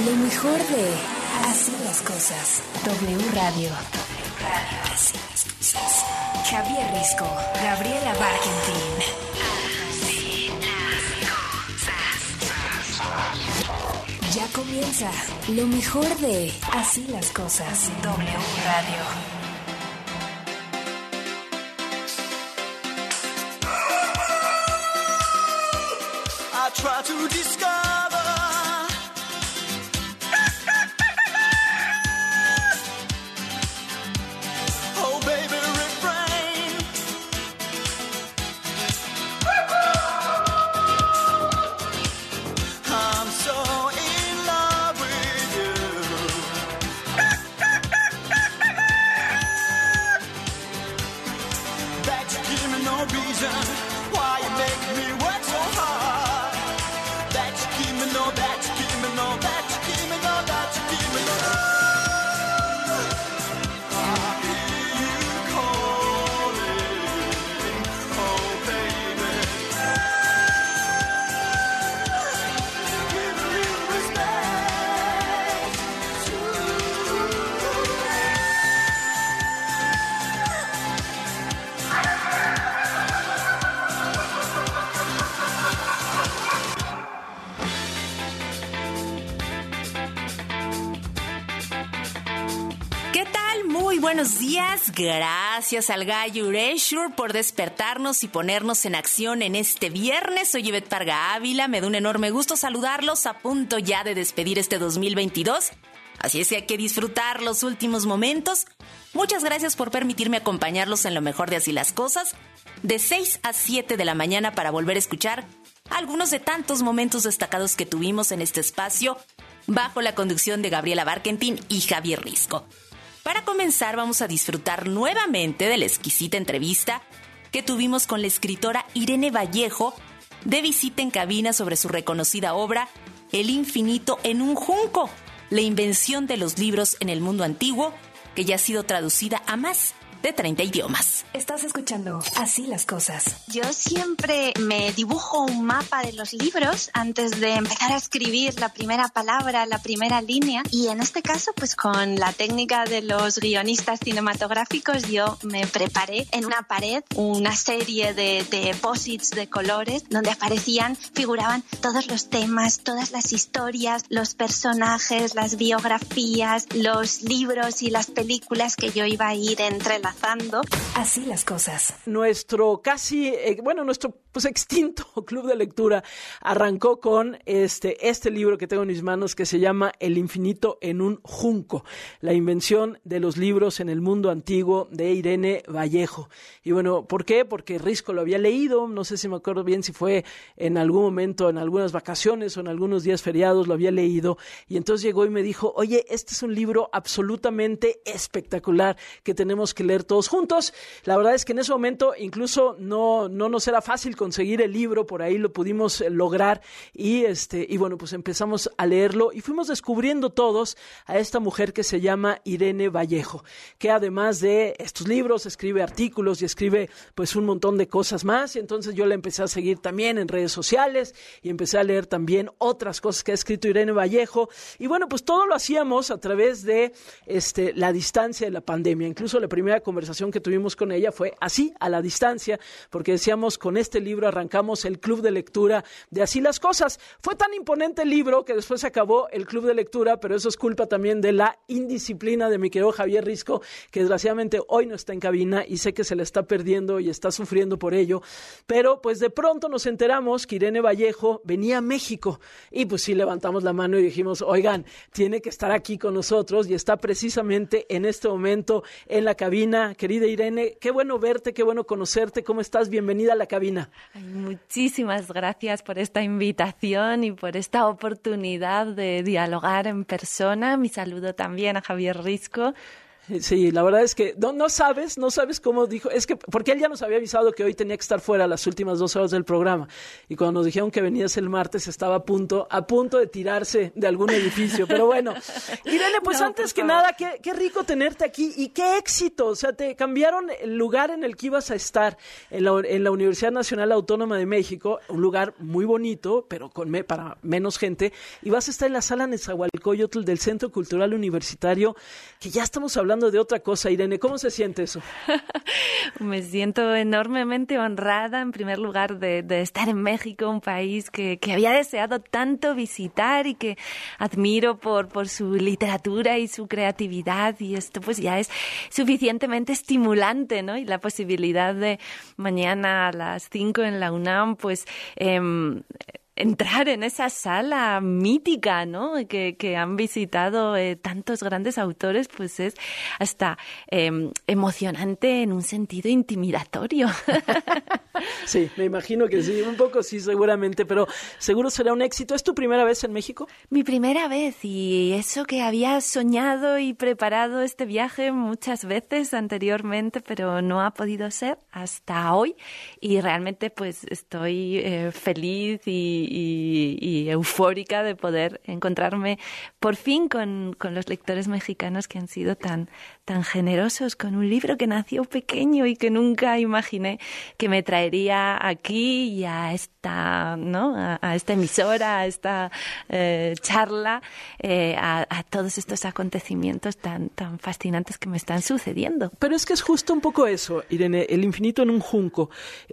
Lo mejor de Así las Cosas. W Radio. Así las Cosas. Javier Risco, Gabriela Barkentin. Así las Cosas. Ya comienza lo mejor de Así las Cosas. W Radio. Try to discover oh baby refrain I'm so in love with you that you give me no reason why you make me work so hard. Buenos días, gracias al Gallo Ureshure por despertarnos y ponernos en acción en este viernes. Soy Ivette Parga Ávila, me da un enorme gusto saludarlos a punto ya de despedir este 2022. Así es que hay que disfrutar los últimos momentos. Muchas gracias por permitirme acompañarlos en lo mejor de Así las Cosas, de 6 a 7 de la mañana para volver a escuchar algunos de tantos momentos destacados que tuvimos en este espacio bajo la conducción de Gabriela Barkentin y Javier Risco. Para comenzar, vamos a disfrutar nuevamente de la exquisita entrevista que tuvimos con la escritora Irene Vallejo de visita en cabina sobre su reconocida obra El infinito en un junco, la invención de los libros en el mundo antiguo, que ya ha sido traducida a más de 30 idiomas. Estás escuchando Así las Cosas. Yo siempre me dibujo un mapa de los libros antes de empezar a escribir la primera palabra, la primera línea. Y en este caso, pues con la técnica de los guionistas cinematográficos, yo me preparé en una pared una serie de posits de colores donde figuraban todos los temas, todas las historias, los personajes, las biografías, los libros y las películas que yo iba a ir entrelazando. Así las Cosas. Nuestro nuestro extinto club de lectura arrancó con este libro que tengo en mis manos que se llama El infinito en un junco, la invención de los libros en el mundo antiguo, de Irene Vallejo. Y bueno, ¿por qué? Porque Risco lo había leído, no sé si me acuerdo bien si fue en algún momento, en algunas vacaciones o en algunos días feriados, lo había leído, y entonces llegó y me dijo, oye, este es un libro absolutamente espectacular que tenemos que leer todos juntos. La verdad es que en ese momento incluso no nos era fácil conseguir el libro, por ahí lo pudimos lograr y bueno, pues empezamos a leerlo y fuimos descubriendo todos a esta mujer que se llama Irene Vallejo, que además de estos libros escribe artículos y escribe pues un montón de cosas más, y entonces yo la empecé a seguir también en redes sociales y empecé a leer también otras cosas que ha escrito Irene Vallejo, y bueno, pues todo lo hacíamos a través de la distancia de la pandemia. Incluso la primera conversación que tuvimos con ella fue así, a la distancia, porque decíamos, con este libro arrancamos el club de lectura de Así las Cosas. Fue tan imponente el libro que después se acabó el club de lectura, pero eso es culpa también de la indisciplina de mi querido Javier Risco, que desgraciadamente hoy no está en cabina y sé que se le está perdiendo y está sufriendo por ello, pero pues de pronto nos enteramos que Irene Vallejo venía a México y pues sí levantamos la mano y dijimos, oigan, tiene que estar aquí con nosotros, y está precisamente en este momento en la cabina. Querida Irene, qué bueno verte, qué bueno conocerte, ¿cómo estás? Bienvenida a la cabina. Ay, muchísimas gracias por esta invitación y por esta oportunidad de dialogar en persona. Mi saludo también a Javier Risco. Sí, la verdad es que no sabes cómo dijo, es que porque él ya nos había avisado que hoy tenía que estar fuera las últimas 2 horas del programa, y cuando nos dijeron que venías el martes estaba a punto de tirarse de algún edificio, pero bueno. Irene, pues no, antes que nada, qué rico tenerte aquí y qué éxito, o sea, te cambiaron el lugar en el que ibas a estar en la Universidad Nacional Autónoma de México, un lugar muy bonito, pero para menos gente, y vas a estar en la sala Nezahualcóyotl del Centro Cultural Universitario, que ya estamos hablando de otra cosa. Irene, ¿cómo se siente eso? Me siento enormemente honrada, en primer lugar, de estar en México, un país que había deseado tanto visitar y que admiro por su literatura y su creatividad, y esto pues ya es suficientemente estimulante, ¿no? Y la posibilidad de mañana a las 5 en la UNAM, pues entrar en esa sala mítica, ¿no? Que han visitado tantos grandes autores, pues es hasta emocionante en un sentido intimidatorio. Sí, me imagino que sí, un poco sí, seguramente, pero seguro será un éxito. ¿Es tu primera vez en México? Mi primera vez, y eso que había soñado y preparado este viaje muchas veces anteriormente, pero no ha podido ser hasta hoy, y realmente pues estoy feliz y eufórica de poder encontrarme por fin con los lectores mexicanos que han sido tan generosos con un libro que nació pequeño y que nunca imaginé que me traería aquí y a esta, ¿no? a esta emisora, a esta charla, a todos estos acontecimientos tan fascinantes que me están sucediendo. Pero es que es justo un poco eso, Irene, el infinito en un junco,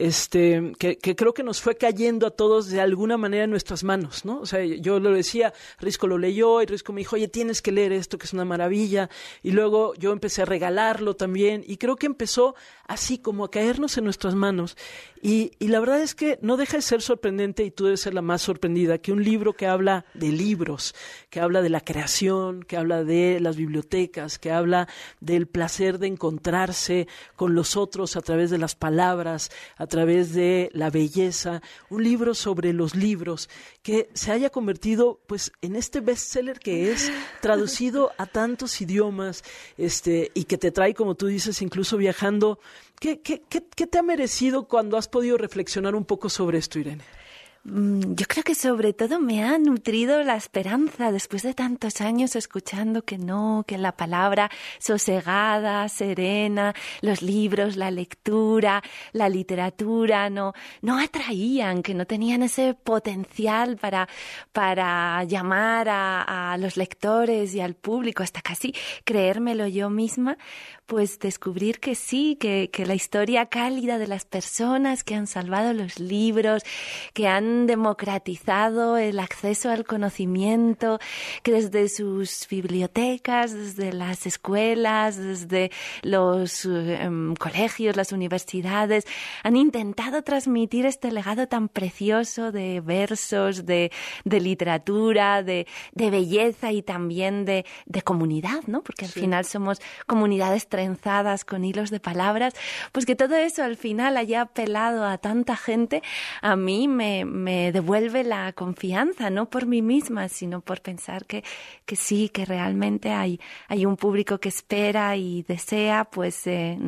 que creo que nos fue cayendo a todos de alguna manera en nuestras manos, ¿no? O sea, yo lo decía, Risco lo leyó y Risco me dijo, oye, tienes que leer esto, que es una maravilla, y luego yo empecé a regalarlo también, y creo que empezó así como a caernos en nuestras manos, y la verdad es que no deja de ser sorprendente, y tú debes ser la más sorprendida, que un libro que habla de libros, que habla de la creación, que habla de las bibliotecas, que habla del placer de encontrarse con los otros a través de las palabras, a través de la belleza, un libro sobre los libros, que se haya convertido pues en este bestseller que es, traducido a tantos idiomas, y que te trae, como tú dices, incluso viajando. ¿Qué te ha merecido cuando has podido reflexionar un poco sobre esto, Irene? Yo creo que sobre todo me ha nutrido la esperanza después de tantos años escuchando que no, que la palabra sosegada, serena, los libros, la lectura, la literatura no atraían, que no tenían ese potencial para llamar a los lectores y al público, hasta casi creérmelo yo misma, pues descubrir que sí, que la historia cálida de las personas que han salvado los libros, que han democratizado el acceso al conocimiento, que desde sus bibliotecas, desde las escuelas, desde los colegios, las universidades, han intentado transmitir este legado tan precioso de versos, de literatura, de belleza y también de comunidad, ¿no? Porque al final somos comunidades trenzadas con hilos de palabras, pues que todo eso al final haya apelado a tanta gente, a mí me devuelve la confianza, no por mí misma, sino por pensar que sí, que realmente hay un público que espera y desea pues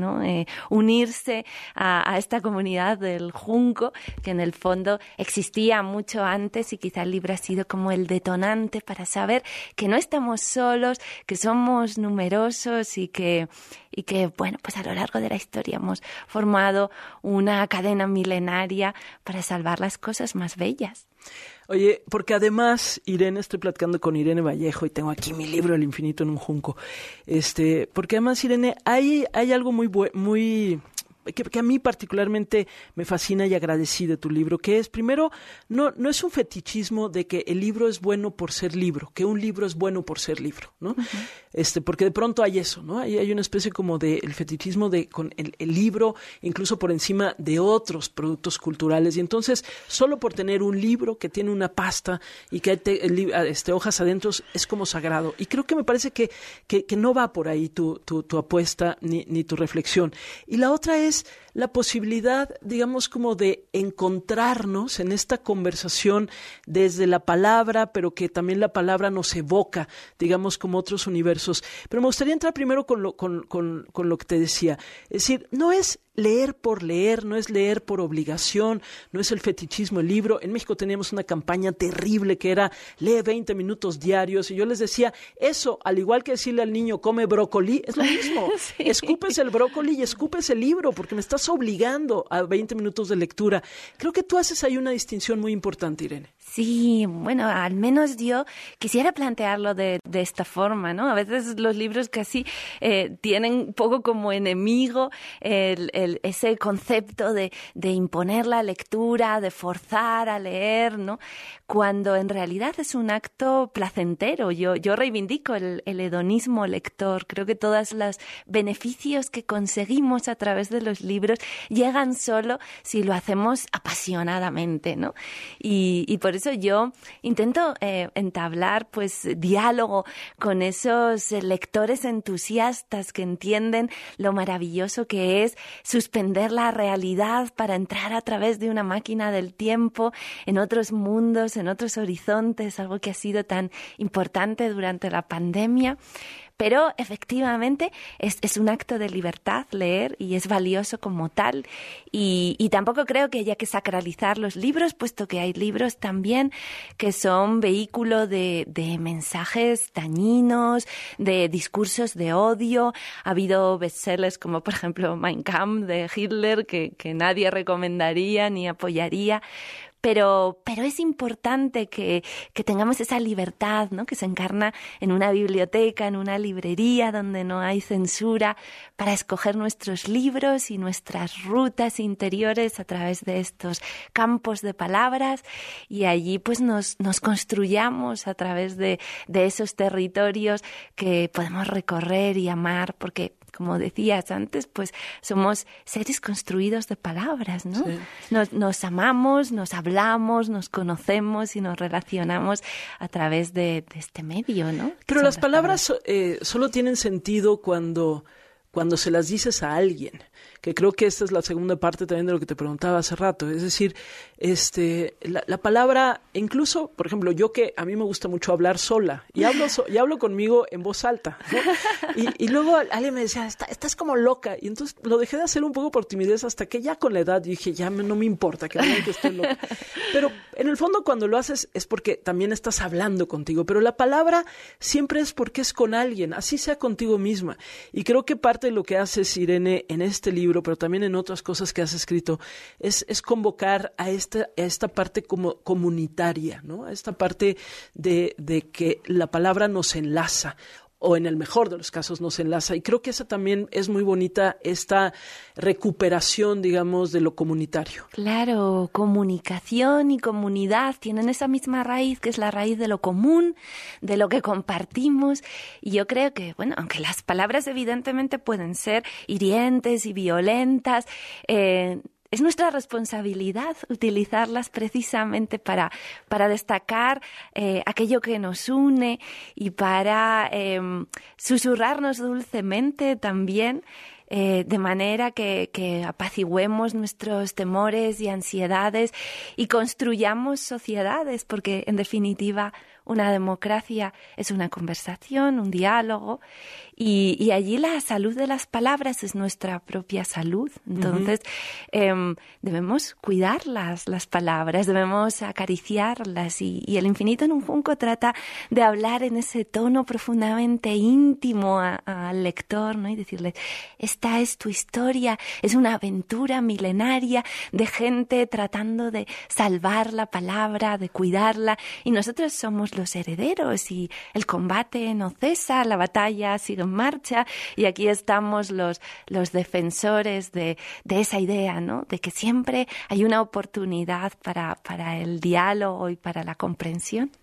unirse a esta comunidad del Junco, que en el fondo existía mucho antes, y quizá el libro ha sido como el detonante para saber que no estamos solos, que somos numerosos y que bueno, pues a lo largo de la historia hemos formado una cadena milenaria para salvar las cosas más bellas. Oye, porque además, Irene, estoy platicando con Irene Vallejo y tengo aquí mi libro El infinito en un junco. Porque además, Irene, hay algo muy que a mí particularmente me fascina y agradecí de tu libro, que es, primero, no es un fetichismo de que el libro es bueno por ser libro, que un libro es bueno por ser libro, ¿no? Uh-huh. Porque de pronto hay eso, ¿no? Hay una especie como de el fetichismo de con el libro incluso por encima de otros productos culturales, y entonces solo por tener un libro que tiene una pasta y que hay hojas adentro es como sagrado, y creo que me parece que no va por ahí tu apuesta ni tu reflexión. Y la otra es es la posibilidad, digamos, como de encontrarnos en esta conversación desde la palabra, pero que también la palabra nos evoca, digamos, como otros universos. Pero me gustaría entrar primero con lo que te decía. Es decir, no es leer por leer, no es leer por obligación, no es el fetichismo, el libro. En México teníamos una campaña terrible que era lee 20 minutos diarios y yo les decía, eso, al igual que decirle al niño come brócoli, es lo mismo. Sí. Escupes el brócoli y escupes el libro porque me estás obligando a 20 minutos de lectura. Creo que tú haces ahí una distinción muy importante, Irene. Sí, bueno, al menos yo quisiera plantearlo de esta forma, ¿no? A veces los libros casi tienen un poco como enemigo ese concepto de imponer la lectura, de forzar a leer, ¿no? Cuando en realidad es un acto placentero. Yo reivindico el hedonismo lector. Creo que todos los beneficios que conseguimos a través de los libros llegan solo si lo hacemos apasionadamente, ¿no? Y por eso yo intento entablar pues diálogo con esos lectores entusiastas que entienden lo maravilloso que es suspender la realidad para entrar a través de una máquina del tiempo en otros mundos, en otros horizontes, algo que ha sido tan importante durante la pandemia. Pero efectivamente es un acto de libertad leer y es valioso como tal. Y tampoco creo que haya que sacralizar los libros, puesto que hay libros también que son vehículo de mensajes dañinos, de discursos de odio. Ha habido bestsellers como, por ejemplo, Mein Kampf de Hitler, que nadie recomendaría ni apoyaría. Pero es importante que tengamos esa libertad, ¿no? Que se encarna en una biblioteca, en una librería donde no hay censura, para escoger nuestros libros y nuestras rutas interiores a través de estos campos de palabras, y allí pues nos construyamos a través de esos territorios que podemos recorrer y amar, porque como decías antes, pues somos seres construidos de palabras, ¿no? Sí. Nos amamos, nos hablamos, nos conocemos y nos relacionamos a través de este medio, ¿no? Pero las palabras solo tienen sentido cuando se las dices a alguien, que creo que esta es la segunda parte también de lo que te preguntaba hace rato. Es decir, la palabra, incluso, por ejemplo, yo que a mí me gusta mucho hablar sola y hablo conmigo en voz alta, ¿no? Y luego alguien me decía, estás como loca, y entonces lo dejé de hacer un poco por timidez hasta que ya con la edad dije, ya no me importa que digan que estoy loca. Pero en el fondo cuando lo haces es porque también estás hablando contigo, pero la palabra siempre es porque es con alguien, así sea contigo misma. Y creo que parte de lo que haces, Irene, en este libro, pero también en otras cosas que has escrito, es convocar a esta parte como comunitaria, ¿no? A esta parte de que la palabra nos enlaza, o en el mejor de los casos nos enlaza. Y creo que esa también es muy bonita, esta recuperación, digamos, de lo comunitario. Claro, comunicación y comunidad tienen esa misma raíz, que es la raíz de lo común, de lo que compartimos. Y yo creo que, bueno, aunque las palabras evidentemente pueden ser hirientes y violentas, es nuestra responsabilidad utilizarlas precisamente para destacar aquello que nos une y para susurrarnos dulcemente también, de manera que apaciguemos nuestros temores y ansiedades y construyamos sociedades, porque en definitiva una democracia es una conversación, un diálogo, y allí la salud de las palabras es nuestra propia salud. Entonces, debemos cuidarlas, las palabras, debemos acariciarlas, y el infinito en un junco trata de hablar en ese tono profundamente íntimo al lector, ¿no? Y decirle, esta es tu historia, es una aventura milenaria de gente tratando de salvar la palabra, de cuidarla, y nosotros somos los herederos, y el combate no cesa, la batalla sigue en marcha, y aquí estamos los defensores de esa idea, ¿no? De que siempre hay una oportunidad para el diálogo y para la comprensión.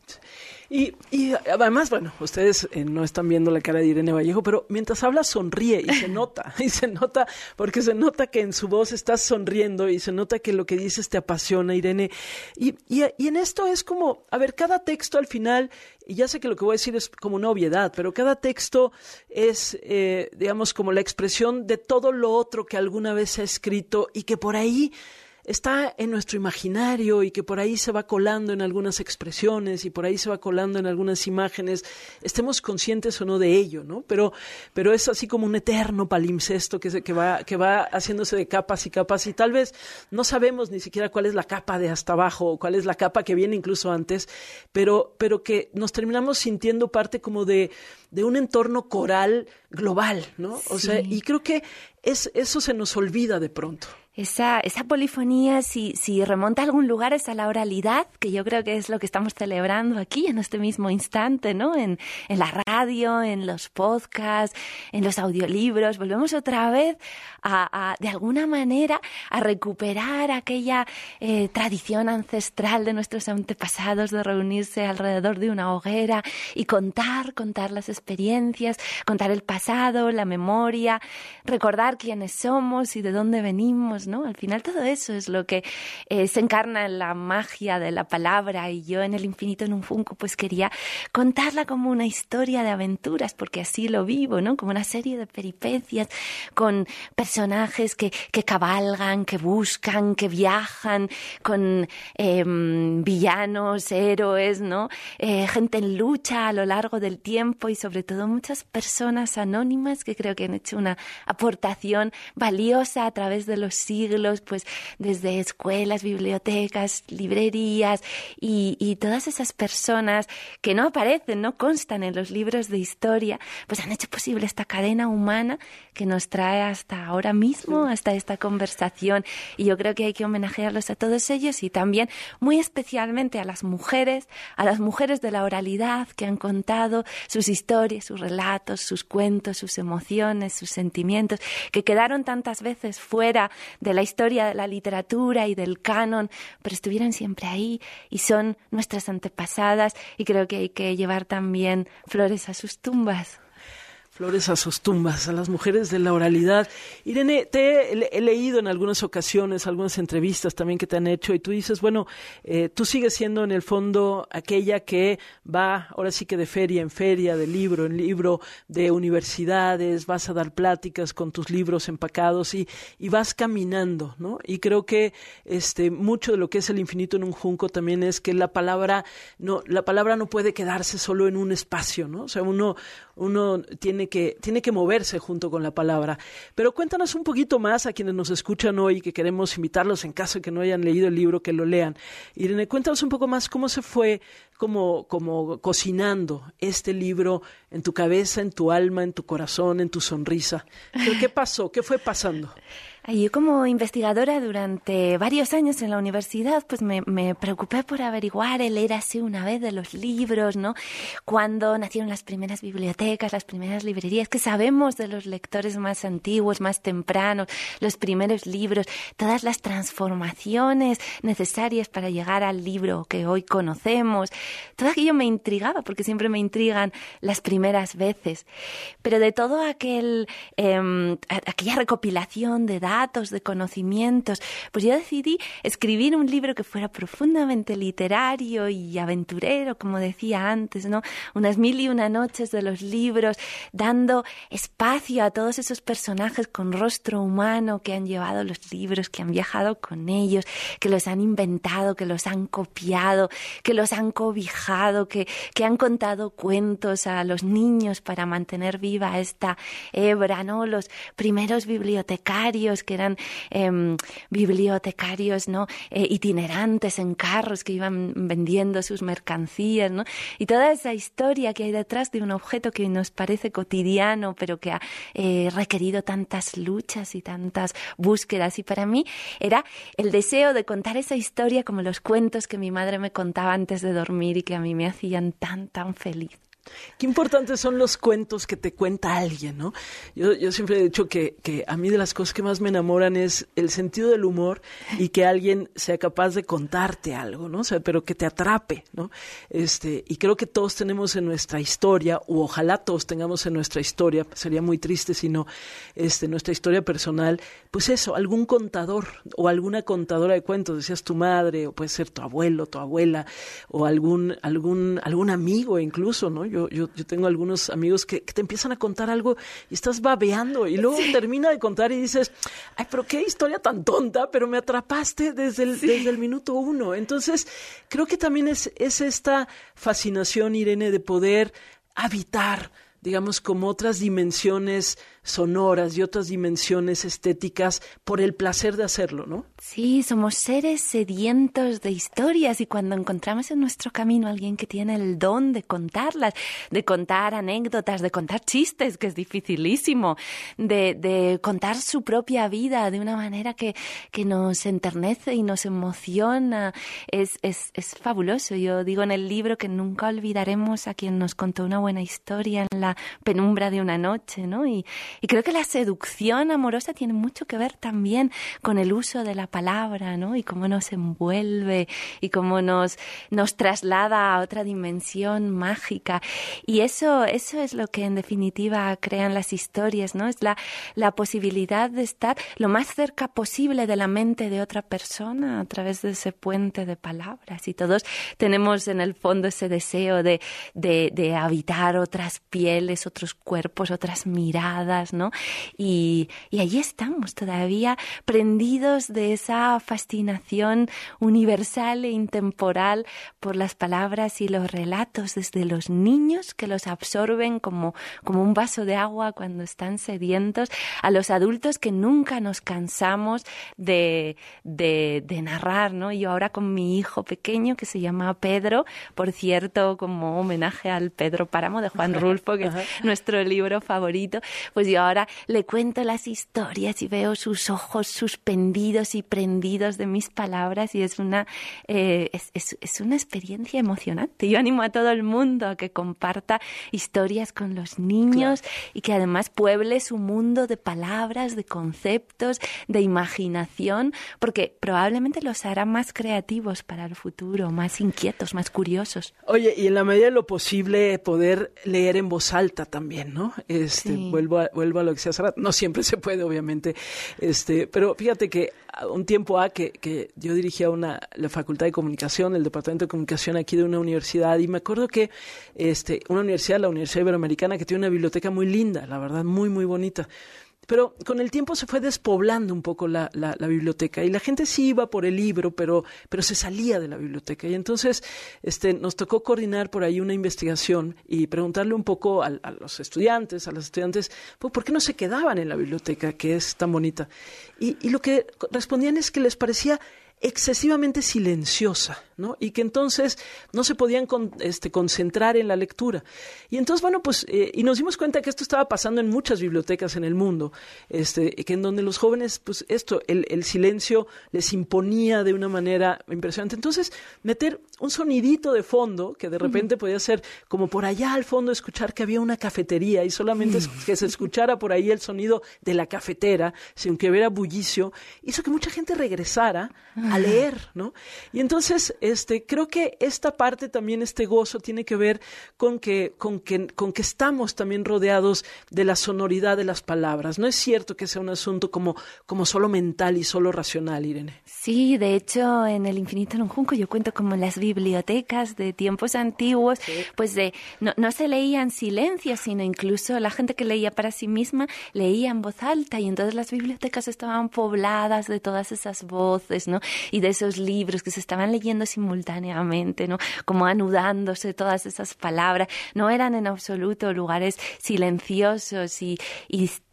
Y además, bueno, ustedes no están viendo la cara de Irene Vallejo, pero mientras habla sonríe y se nota, porque se nota que en su voz estás sonriendo y se nota que lo que dices te apasiona, Irene. Y en esto es como, a ver, cada texto al final, y ya sé que lo que voy a decir es como una obviedad, pero cada texto es, digamos, como la expresión de todo lo otro que alguna vez se ha escrito y que por ahí está en nuestro imaginario y que por ahí se va colando en algunas expresiones y por ahí se va colando en algunas imágenes, estemos conscientes o no de ello, ¿no? Pero es así como un eterno palimpsesto que va haciéndose de capas y capas y tal vez no sabemos ni siquiera cuál es la capa de hasta abajo o cuál es la capa que viene incluso antes, pero que nos terminamos sintiendo parte como de un entorno coral global, ¿no? O sea, y creo que eso se nos olvida de pronto. Esa polifonía, si remonta a algún lugar, es a la oralidad, que yo creo que es lo que estamos celebrando aquí en este mismo instante, ¿no? En la radio, en los podcasts, en los audiolibros. Volvemos otra vez de alguna manera a recuperar aquella tradición ancestral de nuestros antepasados de reunirse alrededor de una hoguera y contar las experiencias, contar el pasado, la memoria, recordar quiénes somos y de dónde venimos, ¿no? Al final todo eso es lo que se encarna en la magia de la palabra, y yo en El infinito en un Funko pues quería contarla como una historia de aventuras, porque así lo vivo, ¿no? Como una serie de peripecias con personajes que cabalgan, que buscan, que viajan, con villanos, héroes, ¿no? Gente en lucha a lo largo del tiempo y sobre todo muchas personas anónimas que creo que han hecho una aportación valiosa a través de los siglos, pues desde escuelas, bibliotecas, librerías y todas esas personas que no aparecen, no constan en los libros de historia, pues han hecho posible esta cadena humana que nos trae hasta ahora mismo, hasta esta conversación, y yo creo que hay que homenajearlos a todos ellos y también muy especialmente a las mujeres de la oralidad que han contado sus historias, sus relatos, sus cuentos, sus emociones, sus sentimientos, que quedaron tantas veces fuera de la historia de la literatura y del canon, pero estuvieron siempre ahí y son nuestras antepasadas, y creo que hay que llevar también flores a sus tumbas. Flores a sus tumbas, a las mujeres de la oralidad. Irene, he leído en algunas ocasiones, algunas entrevistas también que te han hecho, y tú dices, bueno, tú sigues siendo en el fondo aquella que va, ahora sí que de feria en feria, de libro en libro, de universidades, vas a dar pláticas con tus libros empacados y vas caminando, ¿no? Y creo que mucho de lo que es El infinito en un junco también es que la palabra no puede quedarse solo en un espacio, ¿no? O sea, uno tiene que moverse junto con la palabra. Pero cuéntanos un poquito más a quienes nos escuchan hoy, que queremos invitarlos en caso de que no hayan leído el libro, que lo lean. Irene, cuéntanos un poco más cómo se fue como cocinando este libro en tu cabeza, en tu alma, en tu corazón, en tu sonrisa. ¿Qué pasó? ¿Qué fue pasando? Yo como investigadora durante varios años en la universidad, pues me preocupé por averiguar el érase una vez de los libros, ¿no? Cuándo nacieron las primeras bibliotecas, las primeras librerías, que sabemos de los lectores más antiguos, más tempranos, los primeros libros, todas las transformaciones necesarias para llegar al libro que hoy conocemos. Todo aquello me intrigaba, porque siempre me intrigan las primeras veces. Pero de todo aquella recopilación de datos, de conocimientos, pues yo decidí escribir un libro que fuera profundamente literario y aventurero, como decía antes, ¿no? Unas 1001 noches de los libros, dando espacio a todos esos personajes con rostro humano que han llevado los libros, que han viajado con ellos, que los han inventado, que los han copiado, que los han cobijado, que han contado cuentos a los niños para mantener viva esta hebra, ¿no? Los primeros bibliotecarios que eran bibliotecarios, ¿no? Itinerantes en carros que iban vendiendo sus mercancías, ¿no? Y toda esa historia que hay detrás de un objeto que nos parece cotidiano, pero que ha requerido tantas luchas y tantas búsquedas. Y para mí era el deseo de contar esa historia como los cuentos que mi madre me contaba antes de dormir y que a mí me hacían tan feliz. Qué importantes son los cuentos que te cuenta alguien, ¿no? Yo siempre he dicho que a mí de las cosas que más me enamoran es el sentido del humor y que alguien sea capaz de contarte algo, ¿no? O sea, pero que te atrape, ¿no? Y creo que todos tenemos en nuestra historia, u ojalá todos tengamos en nuestra historia, sería muy triste si no, nuestra historia personal, pues eso, algún contador o alguna contadora de cuentos, decías tu madre, o puede ser tu abuelo, tu abuela, o algún amigo incluso, ¿no? Yo tengo algunos amigos que te empiezan a contar algo y estás babeando y luego termina de contar y dices, ay, pero qué historia tan tonta, pero me atrapaste desde el minuto 1. Entonces, creo que también es esta fascinación, Irene, de poder habitar, digamos, como otras dimensiones sonoras y otras dimensiones estéticas por el placer de hacerlo, ¿no? Sí, somos seres sedientos de historias y cuando encontramos en nuestro camino a alguien que tiene el don de contarlas, de contar anécdotas, de contar chistes, que es dificilísimo, de contar su propia vida de una manera que nos enternece y nos emociona, es fabuloso. Yo digo en el libro que nunca olvidaremos a quien nos contó una buena historia en la penumbra de una noche, ¿no? Y creo que la seducción amorosa tiene mucho que ver también con el uso de la palabra, ¿no? Y cómo nos envuelve y cómo nos traslada a otra dimensión mágica. Y eso es lo que en definitiva crean las historias, ¿no? Es la posibilidad de estar lo más cerca posible de la mente de otra persona a través de ese puente de palabras. Y todos tenemos en el fondo ese deseo de habitar otras pieles, otros cuerpos, otras miradas, ¿no? Y allí estamos todavía prendidos de esa fascinación universal e intemporal por las palabras y los relatos, desde los niños que los absorben como un vaso de agua cuando están sedientos, a los adultos que nunca nos cansamos de narrar, ¿no? Yo ahora con mi hijo pequeño que se llama Pedro, por cierto, como homenaje al Pedro Páramo de Juan Rulfo, que es nuestro libro favorito, pues yo ahora le cuento las historias y veo sus ojos suspendidos y prendidos de mis palabras y es una experiencia emocionante. Yo animo a todo el mundo a que comparta historias con los niños, claro, y que además pueble su mundo de palabras, de conceptos, de imaginación, porque probablemente los hará más creativos para el futuro, más inquietos, más curiosos. Oye, y en la medida de lo posible poder leer en voz alta también, ¿no? Sí. Vuelvo a lo que se hace, no siempre se puede, obviamente, pero fíjate que un tiempo que yo dirigía la Facultad de Comunicación, el Departamento de Comunicación aquí de una universidad, y me acuerdo que la Universidad Iberoamericana, que tiene una biblioteca muy linda, la verdad, muy, muy bonita. Pero con el tiempo se fue despoblando un poco la biblioteca y la gente sí iba por el libro, pero se salía de la biblioteca. Y entonces nos tocó coordinar por ahí una investigación y preguntarle un poco a los estudiantes, pues, ¿por qué no se quedaban en la biblioteca, que es tan bonita? Y lo que respondían es que les parecía excesivamente silenciosa, ¿no? Y que entonces no se podían concentrar en la lectura. Y entonces, bueno, pues, y nos dimos cuenta que esto estaba pasando en muchas bibliotecas en el mundo, que en donde los jóvenes, pues el silencio les imponía de una manera impresionante. Entonces, meter un sonidito de fondo, que de repente podía ser como por allá al fondo escuchar que había una cafetería y solamente que se escuchara por ahí el sonido de la cafetera, sin que hubiera bullicio, hizo que mucha gente regresara a leer, ¿no? Y entonces, creo que esta parte también, este gozo tiene que ver con que estamos también rodeados de la sonoridad de las palabras. No es cierto que sea un asunto como solo mental y solo racional, Irene. Sí, de hecho, en El infinito en un junco yo cuento como en las bibliotecas de tiempos antiguos, sí, pues no se leía en silencio, sino incluso la gente que leía para sí misma leía en voz alta y entonces las bibliotecas estaban pobladas de todas esas voces, ¿no? Y de esos libros que se estaban leyendo simultáneamente, ¿no? Como anudándose todas esas palabras. No eran en absoluto lugares silenciosos y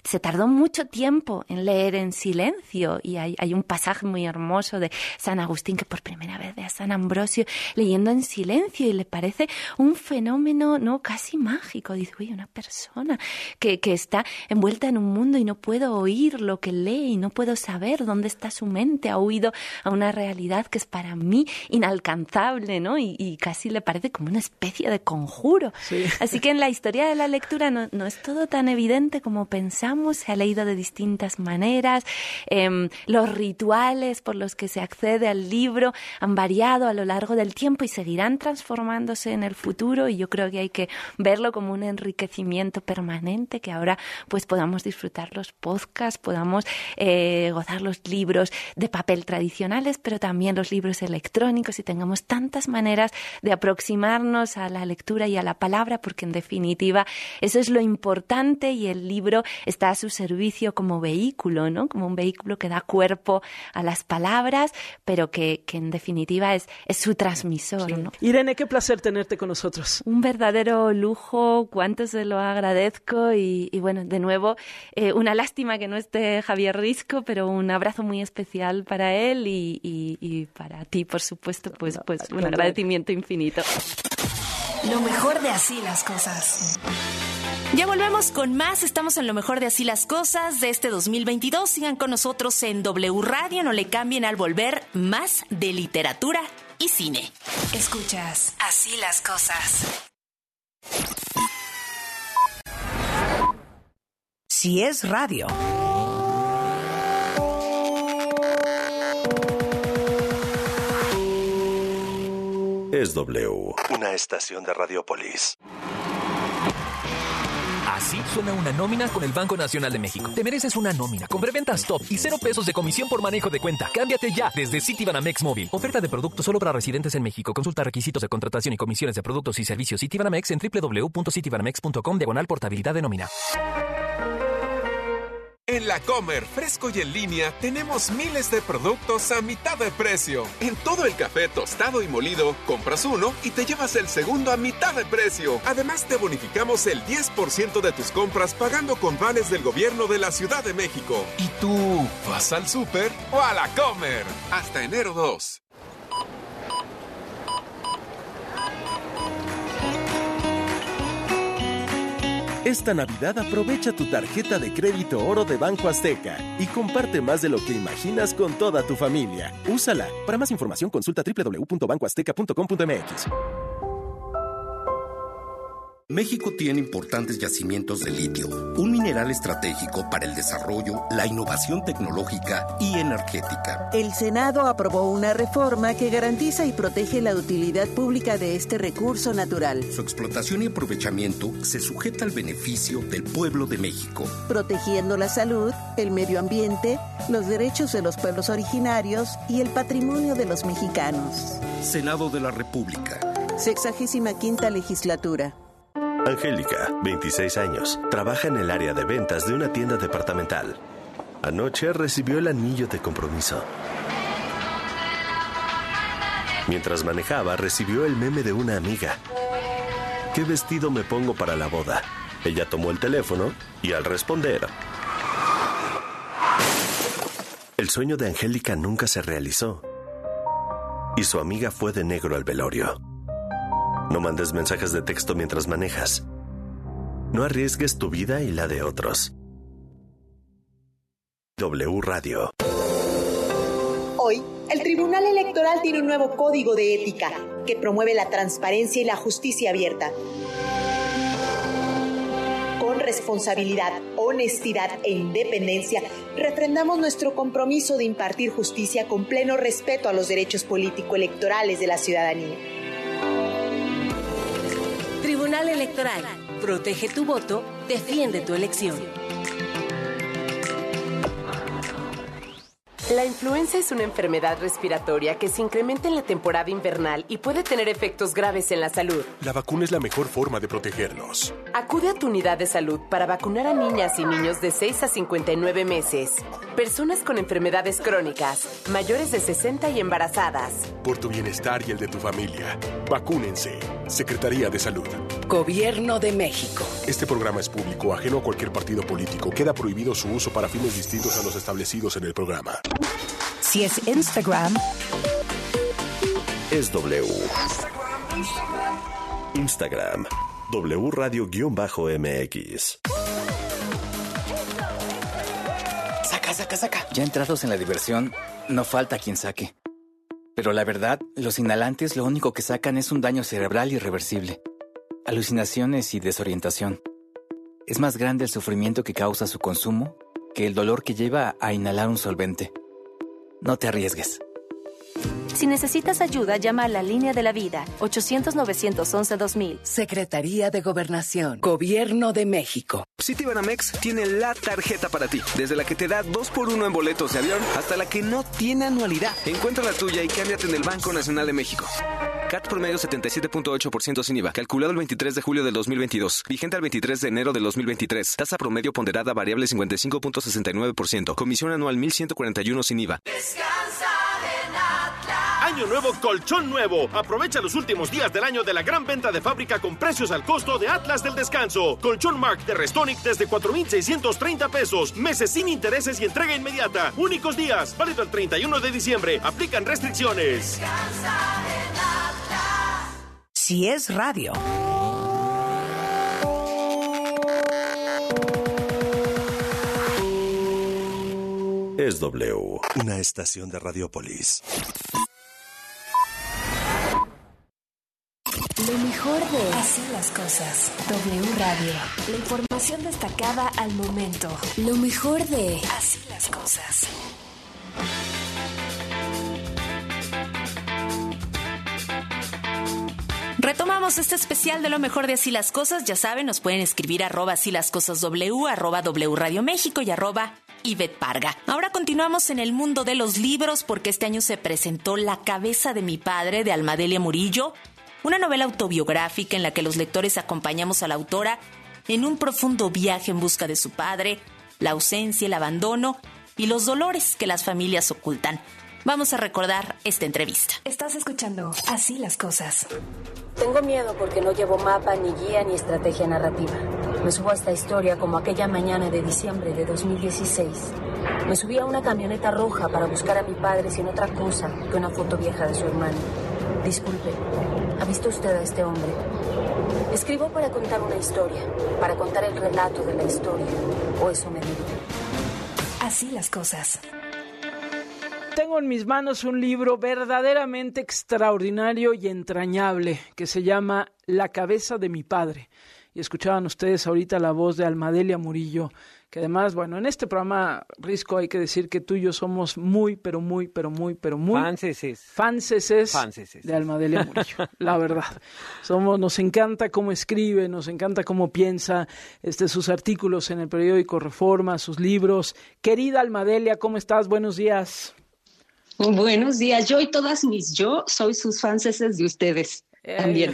se tardó mucho tiempo en leer en silencio, y hay un pasaje muy hermoso de San Agustín que por primera vez ve a San Ambrosio leyendo en silencio y le parece un fenómeno, ¿no?, casi mágico. Dice, oye, una persona que está envuelta en un mundo y no puedo oír lo que lee y no puedo saber dónde está su mente, ha huido a una realidad que es para mí inalcanzable, ¿no? Y casi le parece como una especie de conjuro. Sí. Así que en la historia de la lectura no es todo tan evidente como pensamos, se ha leído de distintas maneras, los rituales por los que se accede al libro han variado a lo largo del tiempo y seguirán transformándose en el futuro, y yo creo que hay que verlo como un enriquecimiento permanente, que ahora pues podamos disfrutar los podcasts, podamos gozar los libros de papel tradicionales, pero también los libros electrónicos, y tengamos tantas maneras de aproximarnos a la lectura y a la palabra, porque en definitiva eso es lo importante, y el libro está a su servicio como vehículo, ¿no? Como un vehículo que da cuerpo a las palabras, pero que en definitiva es su transmisor, Sí. ¿no? Irene, qué placer tenerte con nosotros. Un verdadero lujo, cuánto se lo agradezco, y bueno, de nuevo, una lástima que no esté Javier Risco, pero un abrazo muy especial para él y para ti, por supuesto, pues un agradecimiento infinito. Lo mejor de Así las Cosas. Ya volvemos con más. Estamos en Lo mejor de Así las Cosas de este 2022. Sigan con nosotros en W Radio. No le cambien al volver, más de literatura y cine. Escuchas Así las Cosas. Si es radio. Es W, una estación de Radiopolis. Así suena una nómina con el Banco Nacional de México. Te mereces una nómina con preventas top y 0 pesos de comisión por manejo de cuenta. Cámbiate ya desde Citibanamex Móvil. Oferta de productos solo para residentes en México. Consulta requisitos de contratación y comisiones de productos y servicios Citibanamex en www.citibanamex.com/portabilidad de nómina. En La Comer, fresco y en línea, tenemos miles de productos a mitad de precio. En todo el café tostado y molido, compras uno y te llevas el segundo a mitad de precio. Además, te bonificamos el 10% de tus compras pagando con vales del gobierno de la Ciudad de México. ¿Y tú vas al súper o a La Comer? Hasta enero 2. Esta Navidad aprovecha tu tarjeta de crédito Oro de Banco Azteca y comparte más de lo que imaginas con toda tu familia. Úsala. Para más información consulta www.bancoazteca.com.mx. México tiene importantes yacimientos de litio, un mineral estratégico para el desarrollo, la innovación tecnológica y energética. El Senado aprobó una reforma que garantiza y protege la utilidad pública de este recurso natural. Su explotación y aprovechamiento se sujeta al beneficio del pueblo de México, protegiendo la salud, el medio ambiente, los derechos de los pueblos originarios y el patrimonio de los mexicanos. Senado de la República. 65ª legislatura. Angélica, 26 años, trabaja en el área de ventas de una tienda departamental. Anoche recibió el anillo de compromiso. Mientras manejaba, recibió el meme de una amiga. ¿Qué vestido me pongo para la boda? Ella tomó el teléfono y al responder, el sueño de Angélica nunca se realizó. Y su amiga fue de negro al velorio. No mandes mensajes de texto mientras manejas. No arriesgues tu vida y la de otros. W Radio. Hoy, el Tribunal Electoral tiene un nuevo código de ética que promueve la transparencia y la justicia abierta. Con responsabilidad, honestidad e independencia, refrendamos nuestro compromiso de impartir justicia con pleno respeto a los derechos político-electorales de la ciudadanía. Tribunal Electoral. Protege tu voto, defiende tu elección. La influenza es una enfermedad respiratoria que se incrementa en la temporada invernal y puede tener efectos graves en la salud. La vacuna es la mejor forma de protegernos. Acude a tu unidad de salud para vacunar a niñas y niños de 6 a 59 meses, personas con enfermedades crónicas, mayores de 60 y embarazadas. Por tu bienestar y el de tu familia, vacúnense. Secretaría de Salud. Gobierno de México. Este programa es público, ajeno a cualquier partido político. Queda prohibido su uso para fines distintos a los establecidos en el programa. Si es Instagram, Es W. Instagram. W Radio-MX. Ya entrados en la diversión, no falta quien saque. Pero la verdad, los inhalantes lo único que sacan es un daño cerebral irreversible, alucinaciones y desorientación. Es más grande el sufrimiento que causa su consumo que el dolor que lleva a inhalar un solvente. No te arriesgues. Si necesitas ayuda, llama a la Línea de la Vida, 800-911-2000. Secretaría de Gobernación. Gobierno de México. Citibanamex tiene la tarjeta para ti. Desde la que te da 2x1 en boletos de avión hasta la que no tiene anualidad. Encuentra la tuya y cámbiate en el Banco Nacional de México. CAT promedio 77.8% sin IVA. Calculado el 23 de julio del 2022. Vigente al 23 de enero del 2023. Tasa promedio ponderada variable 55.69%. Comisión anual 1,141 sin IVA. Descansa en Atlas. Año nuevo, colchón nuevo. Aprovecha los últimos días del año de la gran venta de fábrica con precios al costo de Atlas del Descanso. Colchón Mark de Restonic desde 4,630 pesos. Meses sin intereses y entrega inmediata. Únicos días. Válido el 31 de diciembre. Aplican restricciones. Descansa en Atlas. Si es radio. Es W. Una estación de Radiopolis. Lo mejor de Así las Cosas. W Radio. La información destacada al momento. Lo mejor de Así las Cosas. Retomamos este especial de lo mejor de Así las Cosas. Ya saben, nos pueden escribir @Así las Cosas W, @W Radio México y @Ivette Parga. Ahora continuamos en el mundo de los libros porque este año se presentó La cabeza de mi padre de Almadelia Murillo, una novela autobiográfica en la que los lectores acompañamos a la autora en un profundo viaje en busca de su padre, la ausencia, el abandono y los dolores que las familias ocultan. Vamos a recordar esta entrevista. Estás escuchando Así las Cosas. Tengo miedo porque no llevo mapa, ni guía, ni estrategia narrativa. Me subo a esta historia como aquella mañana de diciembre de 2016. Me subí a una camioneta roja para buscar a mi padre sin otra cosa que una foto vieja de su hermano. Disculpe, ¿ha visto usted a este hombre? Escribo para contar una historia, para contar el relato de la historia, o eso me digo. Así las Cosas. Tengo en mis manos un libro verdaderamente extraordinario y entrañable que se llama La cabeza de mi padre. Y escuchaban ustedes ahorita la voz de Almadelia Murillo, que además, bueno, en este programa, Risco, hay que decir que tú y yo somos muy fanses de Almadelia Murillo, la verdad. Nos encanta cómo escribe, nos encanta cómo piensa, sus artículos en el periódico Reforma, sus libros. Querida Almadelia, ¿cómo estás? Buenos días. Buenos días. Yo y todas mis soy sus fanses de ustedes. También.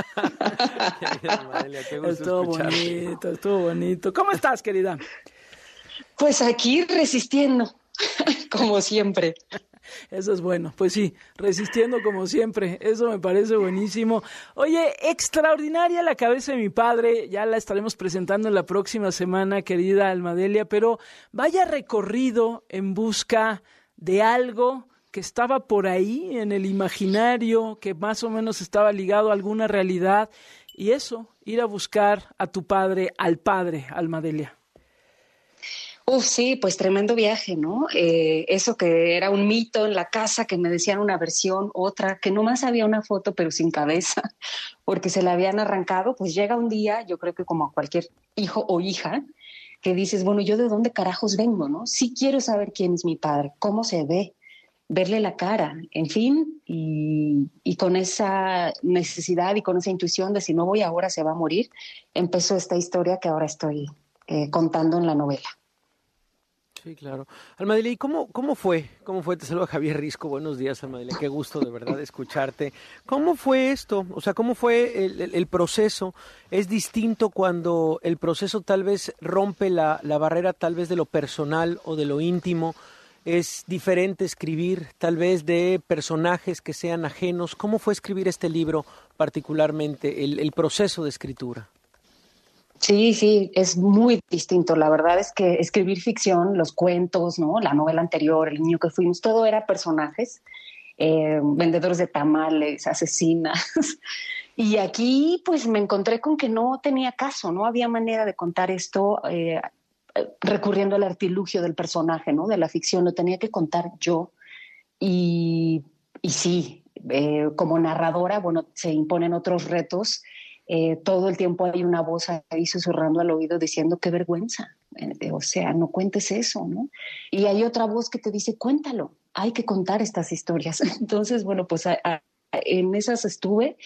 Estuvo bonito. ¿Cómo estás, querida? Pues aquí resistiendo, como siempre. Eso es bueno, pues sí, resistiendo como siempre, eso me parece buenísimo. Oye, extraordinaria La cabeza de mi padre, ya la estaremos presentando en la próxima semana, querida Almadelia, pero vaya recorrido en busca de algo que estaba por ahí en el imaginario, que más o menos estaba ligado a alguna realidad, y eso, ir a buscar a tu padre, al padre, Almadelia. Sí, pues tremendo viaje, ¿no? Eso que era un mito en la casa, que me decían una versión, otra, que nomás había una foto pero sin cabeza, porque se la habían arrancado, pues llega un día, yo creo que como a cualquier hijo o hija, que dices, bueno, ¿yo de dónde carajos vengo, no? Sí quiero saber quién es mi padre, cómo se ve, verle la cara, en fin, y con esa necesidad y con esa intuición de si no voy ahora se va a morir, empezó esta historia que ahora estoy contando en la novela. Sí, claro. Almadelia, ¿y cómo fue? ¿Cómo fue? Te saluda Javier Risco. Buenos días, Almadelia. Qué gusto de verdad escucharte. ¿Cómo fue esto? O sea, ¿cómo fue el proceso? ¿Es distinto cuando el proceso tal vez rompe la barrera tal vez de lo personal o de lo íntimo? ¿Es diferente escribir tal vez de personajes que sean ajenos? ¿Cómo fue escribir este libro particularmente, el proceso de escritura? Sí, es muy distinto. La verdad es que escribir ficción, los cuentos, ¿no? La novela anterior, El niño que fuimos, todo era personajes, vendedores de tamales, asesinas. Y aquí pues me encontré con que no tenía caso, no había manera de contar esto recurriendo al artilugio del personaje, ¿no? De la ficción, lo tenía que contar yo. Y sí, como narradora, bueno, se imponen otros retos. Todo el tiempo hay una voz ahí susurrando al oído diciendo qué vergüenza, o sea, no cuentes eso, ¿no? Y hay otra voz que te dice cuéntalo, hay que contar estas historias. Entonces, bueno, pues en esas estuve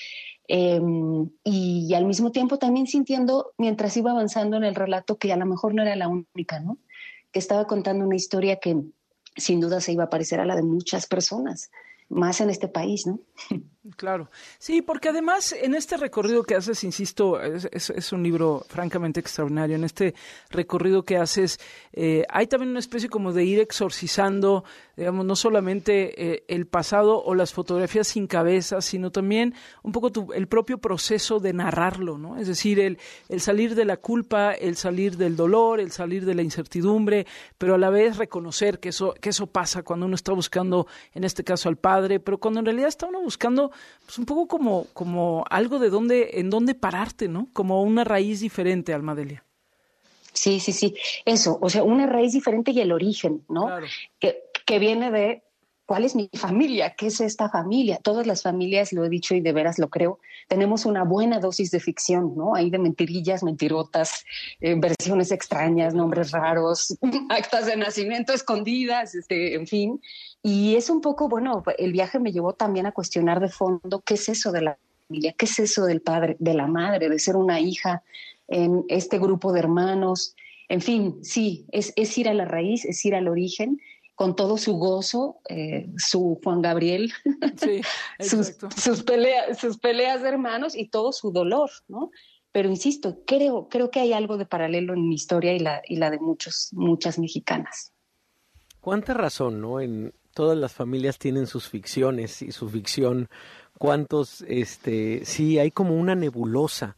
y al mismo tiempo también sintiendo mientras iba avanzando en el relato que a lo mejor no era la única, ¿no? Que estaba contando una historia que sin duda se iba a parecer a la de muchas personas, más en este país, ¿no? Claro, sí, porque además en este recorrido que haces, insisto, es un libro francamente extraordinario. En este recorrido que haces hay también una especie como de ir exorcizando, digamos, no solamente el pasado o las fotografías sin cabeza, sino también un poco el propio proceso de narrarlo, ¿no? Es decir, el salir de la culpa, el salir del dolor, el salir de la incertidumbre, pero a la vez reconocer que eso pasa cuando uno está buscando, en este caso al padre, pero cuando en realidad está uno buscando pues un poco como algo en dónde pararte, ¿no? Como una raíz diferente, Almadelia. Sí, eso, o sea, una raíz diferente y el origen, ¿no? Claro. Que viene de ¿cuál es mi familia? ¿Qué es esta familia? Todas las familias, lo he dicho y de veras lo creo, tenemos una buena dosis de ficción, ¿no? Hay de mentirillas, mentirotas, versiones extrañas, nombres raros, actas de nacimiento escondidas, en fin. Y es un poco, bueno, el viaje me llevó también a cuestionar de fondo qué es eso de la familia, qué es eso del padre, de la madre, de ser una hija en este grupo de hermanos. En fin, sí, es ir a la raíz, es ir al origen, con todo su gozo, su Juan Gabriel, sí, sus peleas de hermanos y todo su dolor, ¿no? Pero insisto, creo que hay algo de paralelo en mi historia y la de muchas mexicanas. ¿Cuánta razón, no? En todas las familias tienen sus ficciones y su ficción. ¿Cuántos, sí, hay como una nebulosa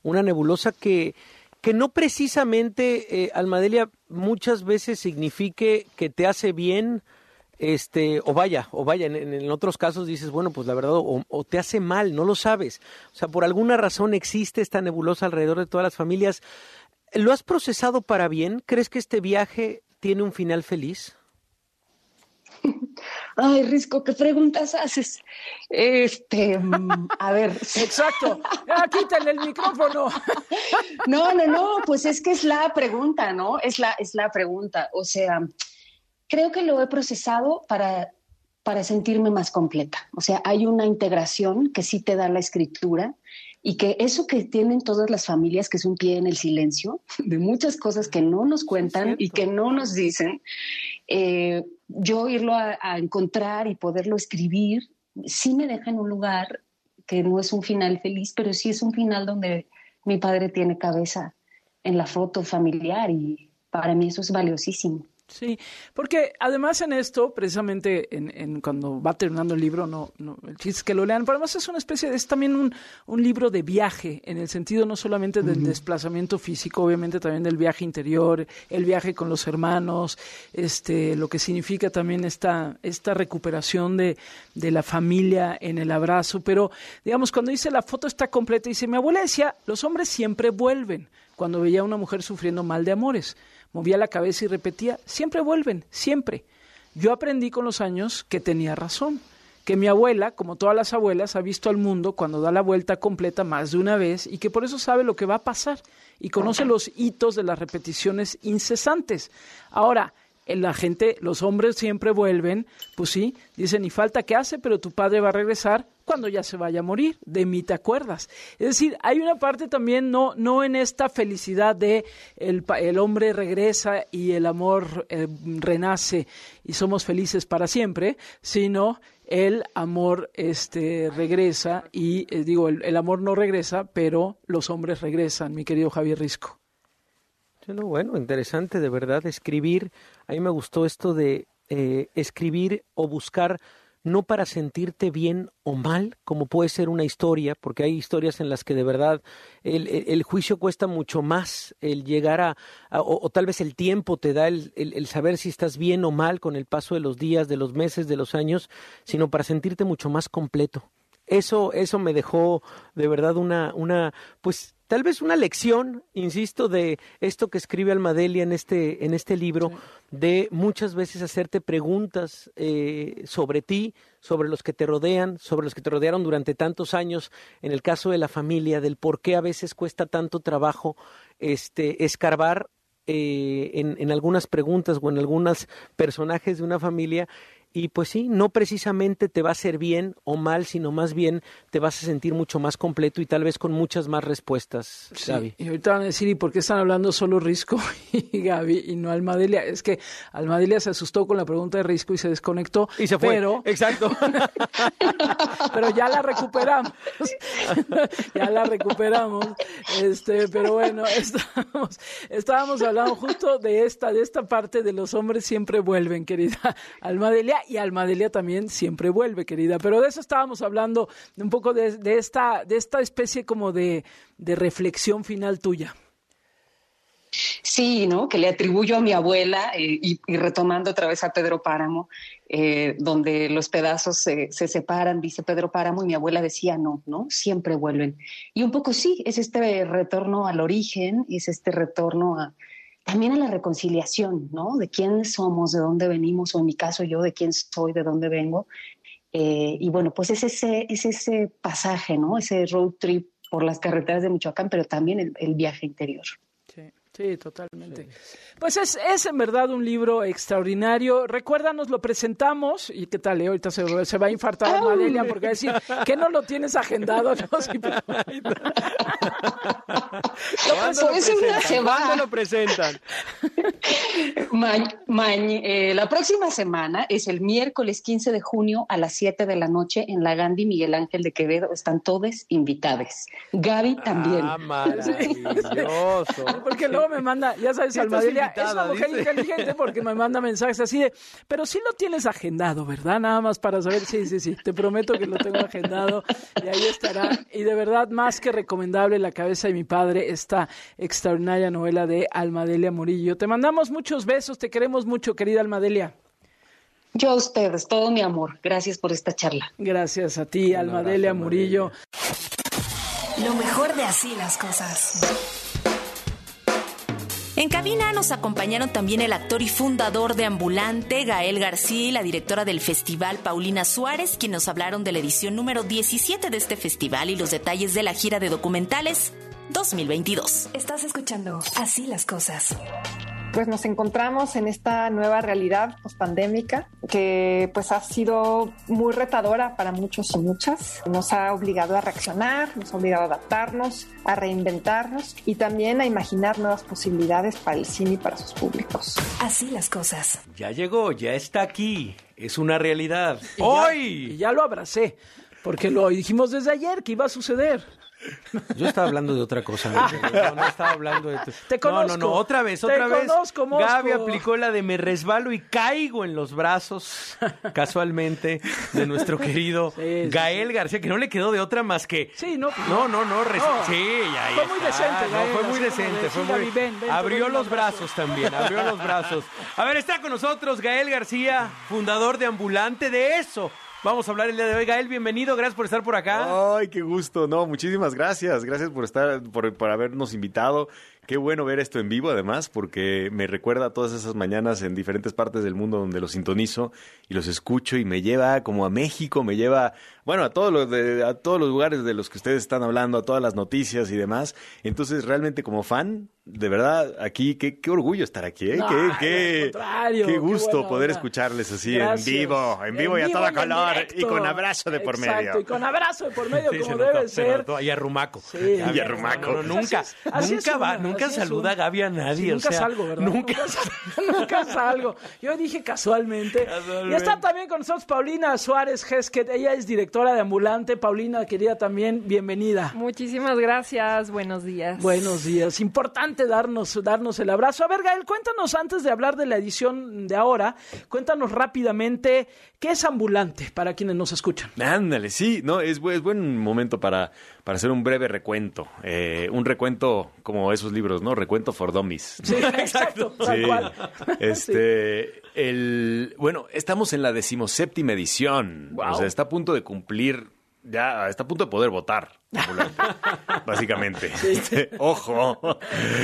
que no precisamente, Almadelia, muchas veces signifique que te hace bien, o vaya, en otros casos dices, bueno, pues la verdad, o te hace mal, no lo sabes. O sea, por alguna razón existe esta nebulosa alrededor de todas las familias. ¿Lo has procesado para bien? ¿Crees que este viaje tiene un final feliz? Ay, Risco, ¿qué preguntas haces? A ver. Exacto. Quítale el micrófono. No, pues es que es la pregunta, ¿no? Es la pregunta. O sea, creo que lo he procesado para sentirme más completa. O sea, hay una integración que sí te da la escritura y que eso que tienen todas las familias, que es un pie en el silencio, de muchas cosas que no nos cuentan y que no nos dicen, yo irlo a encontrar y poderlo escribir, sí me deja en un lugar que no es un final feliz, pero sí es un final donde mi padre tiene cabeza en la foto familiar y para mí eso es valiosísimo. Sí, porque además en esto, precisamente en cuando va terminando el libro, no el chiste es que lo lean, pero además es una especie es también un libro de viaje, en el sentido no solamente del desplazamiento físico, obviamente también del viaje interior, el viaje con los hermanos, lo que significa también esta recuperación de la familia en el abrazo, pero digamos, cuando dice la foto está completa, dice, mi abuela decía, los hombres siempre vuelven, cuando veía a una mujer sufriendo mal de amores. Movía la cabeza y repetía, siempre vuelven, siempre. Yo aprendí con los años que tenía razón, que mi abuela, como todas las abuelas, ha visto al mundo cuando da la vuelta completa más de una vez y que por eso sabe lo que va a pasar y conoce los hitos de las repeticiones incesantes. Ahora, la gente, los hombres siempre vuelven, pues sí, dicen, y falta que hace, pero tu padre va a regresar, cuando ya se vaya a morir, de mí te acuerdas. Es decir, hay una parte también no en esta felicidad de el hombre regresa y el amor renace y somos felices para siempre, sino el amor regresa y el amor no regresa, pero los hombres regresan, mi querido Javier Risco. Bueno, interesante, de verdad, escribir. A mí me gustó esto de escribir o buscar, no para sentirte bien o mal, como puede ser una historia, porque hay historias en las que de verdad el juicio cuesta mucho más, el llegar o tal vez el tiempo te da el saber si estás bien o mal con el paso de los días, de los meses, de los años, sino para sentirte mucho más completo. Eso me dejó de verdad pues tal vez una lección, insisto, de esto que escribe Alma Delia en este libro, sí, de muchas veces hacerte preguntas sobre ti, sobre los que te rodean, sobre los que te rodearon durante tantos años, en el caso de la familia, del por qué a veces cuesta tanto trabajo escarbar en algunas preguntas o en algunos personajes de una familia. Y pues sí, no precisamente te va a hacer bien o mal, sino más bien te vas a sentir mucho más completo y tal vez con muchas más respuestas, sí, Gaby. Y ahorita van a decir, ¿y por qué están hablando solo Risco y Gaby y no Alma Delia? Es que Alma Delia se asustó con la pregunta de Risco y se desconectó. Y se fue, pero, exacto. Pero ya la recuperamos. Pero bueno, estábamos hablando justo de esta parte de los hombres siempre vuelven, querida Alma Delia. Y Alma Delia también siempre vuelve, querida. Pero de eso estábamos hablando, un poco de esta especie como de reflexión final tuya. Sí, ¿no? Que le atribuyo a mi abuela y retomando otra vez a Pedro Páramo, donde los pedazos se separan, dice Pedro Páramo, y mi abuela decía no, siempre vuelven. Y un poco sí, es este retorno al origen, es este retorno también a la reconciliación, ¿no? De quién somos, de dónde venimos, o en mi caso yo, de quién soy, de dónde vengo. Y bueno, pues es ese pasaje, ¿no? Ese road trip por las carreteras de Michoacán, pero también el viaje interior. Sí, totalmente. Sí. Pues es en verdad un libro extraordinario. Recuérdanos, lo presentamos. ¿Y qué tal? Ahorita se va a infartar Alma Delia porque va a decir, ¿qué no lo tienes agendado? No, sí, pero... ¿Cuándo lo presentan? La próxima semana es el miércoles 15 de junio a las 7 de la noche en la Gandhi Miguel Ángel de Quevedo. Están todos invitados. Gaby también. Maravilloso. Porque luego me manda, ya sabes, Alma Delia es una mujer inteligente porque me manda mensajes así de, pero sí lo tienes agendado, ¿verdad? Nada más para saber, sí, te prometo que lo tengo agendado y ahí estará. Y de verdad, más que recomendable, La cabeza de mi padre, esta extraordinaria novela de Alma Delia Murillo. Te mandamos muchos besos, te queremos mucho, querida Alma Delia. Yo a ustedes, todo mi amor. Gracias por esta charla. Gracias a ti, Alma Delia Murillo. Lo mejor de Así las Cosas. En cabina nos acompañaron también el actor y fundador de Ambulante, Gael García, y la directora del festival, Paulina Suárez, quienes nos hablaron de la edición número 17 de este festival y los detalles de la gira de documentales 2022. Estás escuchando Así las Cosas. Pues nos encontramos en esta nueva realidad pospandémica que pues ha sido muy retadora para muchos y muchas. Nos ha obligado a reaccionar, nos ha obligado a adaptarnos, a reinventarnos y también a imaginar nuevas posibilidades para el cine y para sus públicos. Así las cosas. Ya llegó, ya está aquí, es una realidad. Y ya lo abracé, porque lo dijimos desde ayer que iba a suceder. Yo estaba hablando de otra cosa. No estaba hablando de... Te conozco. No, otra vez. Conozco. Gaby aplicó la de me resbalo y caigo en los brazos, casualmente, de nuestro querido Gael García, que no le quedó de otra más que... Sí, no. Sí, ya fue muy decente, Gael. Fue muy decente. Abrió los brazos también, abrió los brazos. A ver, está con nosotros Gael García, fundador de Ambulante, de eso vamos a hablar el día de hoy. Gael, bienvenido, gracias por estar por acá. Ay, qué gusto, muchísimas gracias por habernos invitado. Qué bueno ver esto en vivo, además, porque me recuerda a todas esas mañanas en diferentes partes del mundo donde los sintonizo y los escucho y me lleva como a México, me lleva bueno, a todos los lugares de los que ustedes están hablando, a todas las noticias y demás. Entonces, realmente como fan, de verdad, aquí, qué orgullo estar aquí, ¿eh? No, qué gusto poder escucharles así. Gracias. en vivo y a todo color, y con abrazo de por medio. Exacto, y con abrazo de por medio, como debe ser. Y arrumaco. Sí, y arrumaco. Nunca saluda a Gaby a nadie. Sí, nunca salgo, ¿verdad? Nunca salgo. Yo dije casualmente. Y está también con nosotros Paulina Suárez Gesquet. Ella es directora de Ambulante. Paulina, querida, también, bienvenida. Muchísimas gracias. Buenos días. Buenos días. Importante darnos el abrazo. A ver, Gael, cuéntanos antes de hablar de la edición de ahora, cuéntanos rápidamente qué es Ambulante para quienes nos escuchan. Ándale, sí, no, es buen momento para hacer un breve recuento. Un recuento como esos libros, ¿no? Recuento for Dummies, ¿no? Sí, exacto, tal cual. Bueno, estamos en la 17ª edición. Wow. O sea, está a punto de cumplir, ya está a punto de poder votar, Ambulante, básicamente. Sí. Ojo.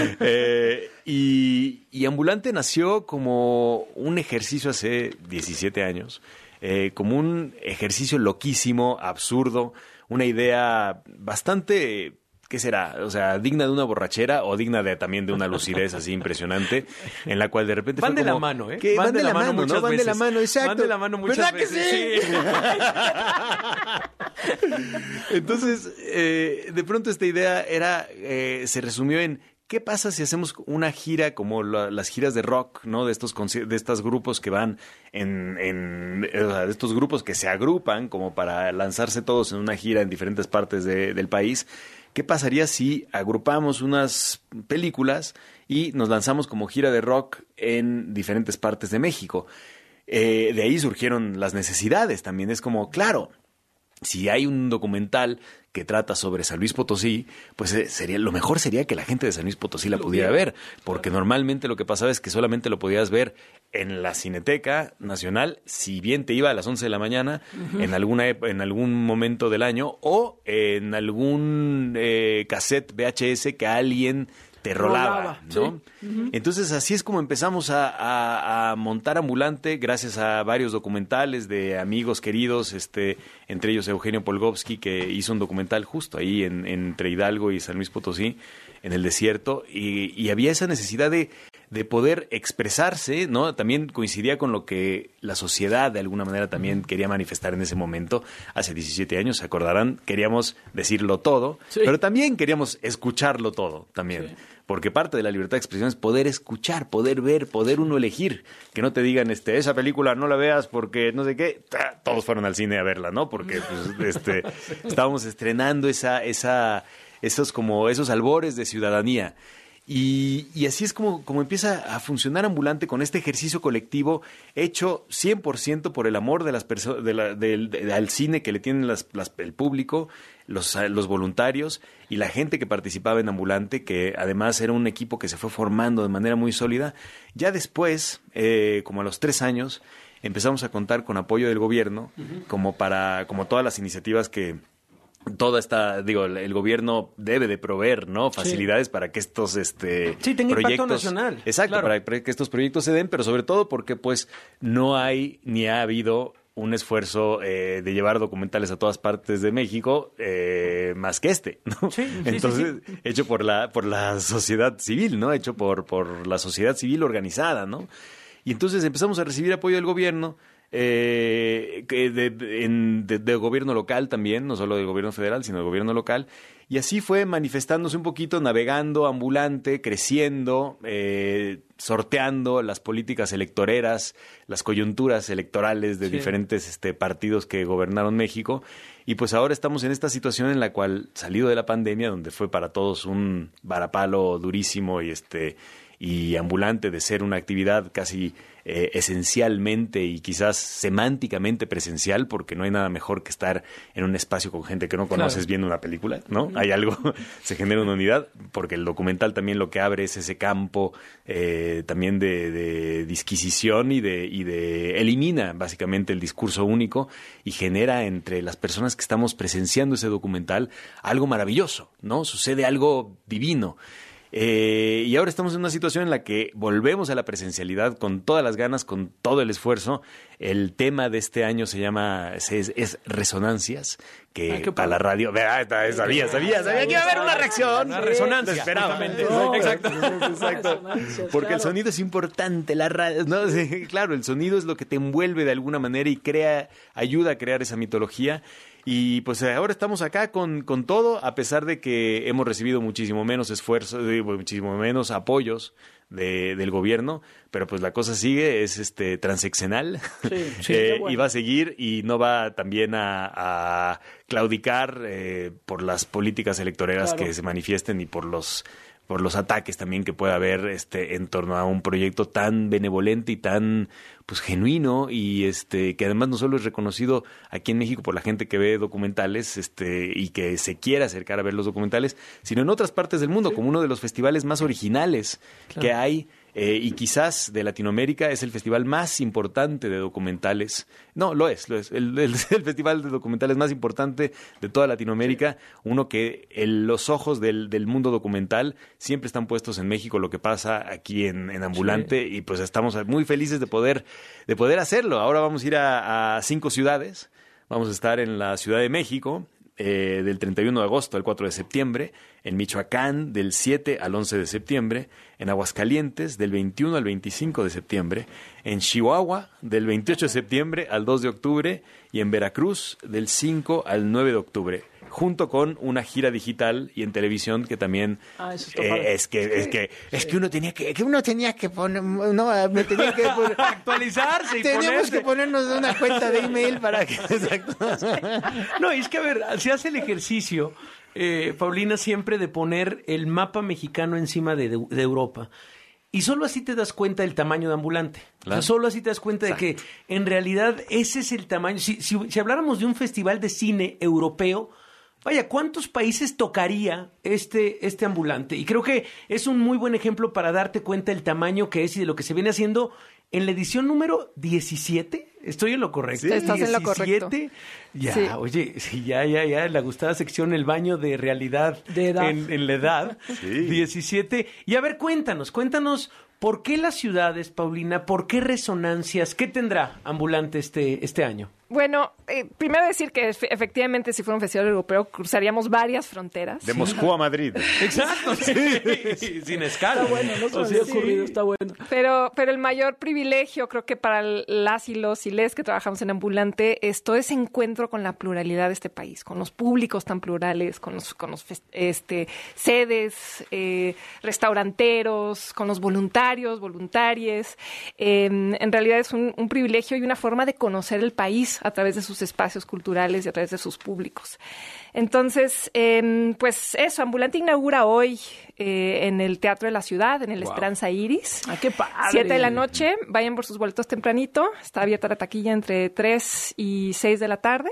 Y Ambulante nació como un ejercicio hace 17 años, como un ejercicio loquísimo, absurdo, una idea bastante... ¿Qué será? O sea, digna de una borrachera o digna también de una lucidez así impresionante, en la cual de repente van fue de como... la mano, ¿eh? Van de la mano, muchas ¿no? Van veces. de la mano, exacto. Van de la mano muchas veces. ¿Verdad que sí? Entonces, de pronto esta idea se resumió en... ¿Qué pasa si hacemos una gira como las giras de rock, ¿no? De estos grupos que van de estos grupos que se agrupan como para lanzarse todos en una gira en diferentes partes del país? ¿Qué pasaría si agrupamos unas películas y nos lanzamos como gira de rock en diferentes partes de México? De ahí surgieron las necesidades también. Es como, claro, si hay un documental que trata sobre San Luis Potosí, pues lo mejor sería que la gente de San Luis Potosí la pudiera ver, porque normalmente lo que pasaba es que solamente lo podías ver en la Cineteca Nacional, si bien te iba a las 11 de la mañana, en algún momento del año, o en algún cassette VHS que alguien te rolaba, ¿no? Sí. Entonces así es como empezamos a montar Ambulante, gracias a varios documentales de amigos queridos, entre ellos Eugenio Polgovsky, que hizo un documental justo ahí entre Hidalgo y San Luis Potosí, en el desierto, y había esa necesidad de poder expresarse, ¿no? También coincidía con lo que la sociedad de alguna manera también quería manifestar en ese momento. Hace 17 años, se acordarán, queríamos decirlo todo, pero también queríamos escucharlo todo también. Sí. Porque parte de la libertad de expresión es poder escuchar, poder ver, poder uno elegir. Que no te digan, esa película no la veas porque no sé qué. Todos fueron al cine a verla, ¿no? Porque pues, estábamos estrenando esos albores de ciudadanía. Y así es como empieza a funcionar Ambulante, con este ejercicio colectivo hecho 100% por el amor de las personas, al cine que le tienen el público, los voluntarios y la gente que participaba en Ambulante, que además era un equipo que se fue formando de manera muy sólida. Ya después, como a los 3 años, empezamos a contar con apoyo del gobierno, como todas las iniciativas que... el gobierno debe de proveer, ¿no? Facilidades para que estos tenga impacto nacional. Exacto, claro. Para que estos proyectos se den, pero sobre todo porque pues no hay ni ha habido un esfuerzo de llevar documentales a todas partes de México más que ¿no? Sí, entonces, hecho por la sociedad civil, ¿no? Hecho por la sociedad civil organizada, ¿no? Y entonces empezamos a recibir apoyo del gobierno, del gobierno local también, no solo del gobierno federal, sino del gobierno local, y así fue manifestándose un poquito, navegando Ambulante, creciendo, sorteando las políticas electoreras, las coyunturas electorales de diferentes partidos que gobernaron México, y pues ahora estamos en esta situación en la cual, salido de la pandemia, donde fue para todos un varapalo durísimo y Ambulante de ser una actividad casi esencialmente y quizás semánticamente presencial, porque no hay nada mejor que estar en un espacio con gente que no conoces viendo una película, ¿no? Hay algo, se genera una unidad, porque el documental también lo que abre es ese campo también de disquisición y de elimina básicamente el discurso único y genera entre las personas que estamos presenciando ese documental algo maravilloso, ¿no? Sucede algo divino. Y ahora estamos en una situación en la que volvemos a la presencialidad con todas las ganas, con todo el esfuerzo. El tema de este año se llama es Resonancias, que para la radio... Sabía que iba a haber una reacción. Una resonancia. Lo esperaba. Exacto. Porque el sonido es importante, la radio... No, sí, claro, el sonido es lo que te envuelve de alguna manera y ayuda a crear esa mitología. Y pues ahora estamos acá con todo, a pesar de que hemos recibido muchísimo menos esfuerzo, muchísimo menos apoyos del gobierno, pero pues la cosa sigue, es transeccional, y va a seguir y no va también a claudicar por las políticas electoreras que se manifiesten y por los ataques también que pueda haber en torno a un proyecto tan benevolente y tan genuino y que además no solo es reconocido aquí en México por la gente que ve documentales y que se quiera acercar a ver los documentales, sino en otras partes del mundo, como uno de los festivales más originales que hay. Y quizás de Latinoamérica es el festival más importante de documentales. No, lo es. El festival de documentales más importante de toda Latinoamérica. Uno que los ojos del mundo documental siempre están puestos en México, lo que pasa aquí en Ambulante. Y pues estamos muy felices de poder hacerlo. Ahora vamos a ir a 5 ciudades. Vamos a estar en la Ciudad de México, del 31 de agosto al 4 de septiembre, en Michoacán del 7 al 11 de septiembre, en Aguascalientes del 21 al 25 de septiembre, en Chihuahua del 28 de septiembre al 2 de octubre y en Veracruz del 5 al 9 de octubre, junto con una gira digital y en televisión que también es que uno tenía que actualizarse y teníamos que ponernos una cuenta de email para que No, es que a ver, se hace el ejercicio, Paulina, siempre de poner el mapa mexicano encima de Europa. Y solo así te das cuenta del tamaño de Ambulante. Claro. O sea, solo así te das cuenta de que en realidad ese es el tamaño. Si habláramos de un festival de cine europeo, vaya, ¿cuántos países tocaría este Ambulante? Y creo que es un muy buen ejemplo para darte cuenta del tamaño que es y de lo que se viene haciendo en la edición número 17. ¿Estoy en lo correcto? Sí, estás en lo correcto. Ya, sí. Oye, sí, ya, la gustada sección, el baño de realidad de edad. En la edad. Sí. 17. Y a ver, cuéntanos, ¿por qué las ciudades, Paulina? ¿Por qué Resonancias? ¿Qué tendrá Ambulante este año? Bueno, primero decir que efectivamente si fuera un festival europeo cruzaríamos varias fronteras. De Moscú a Madrid. Exacto, sí. Sin escala. Está bueno, no se había ocurrido, está bueno. Pero el mayor privilegio creo que para las y los y les que trabajamos en Ambulante es todo ese encuentro con la pluralidad de este país, con los públicos tan plurales, con los sedes, restauranteros, con los voluntarias. En realidad es un privilegio y una forma de conocer el país a través de sus espacios culturales y a través de sus públicos. Entonces, pues eso, Ambulante inaugura hoy en el Teatro de la Ciudad, en el Esperanza Iris. ¡Ah, qué padre! 7 de la noche, vayan por sus boletos tempranito. Está abierta la taquilla entre 3 y 6 de la tarde.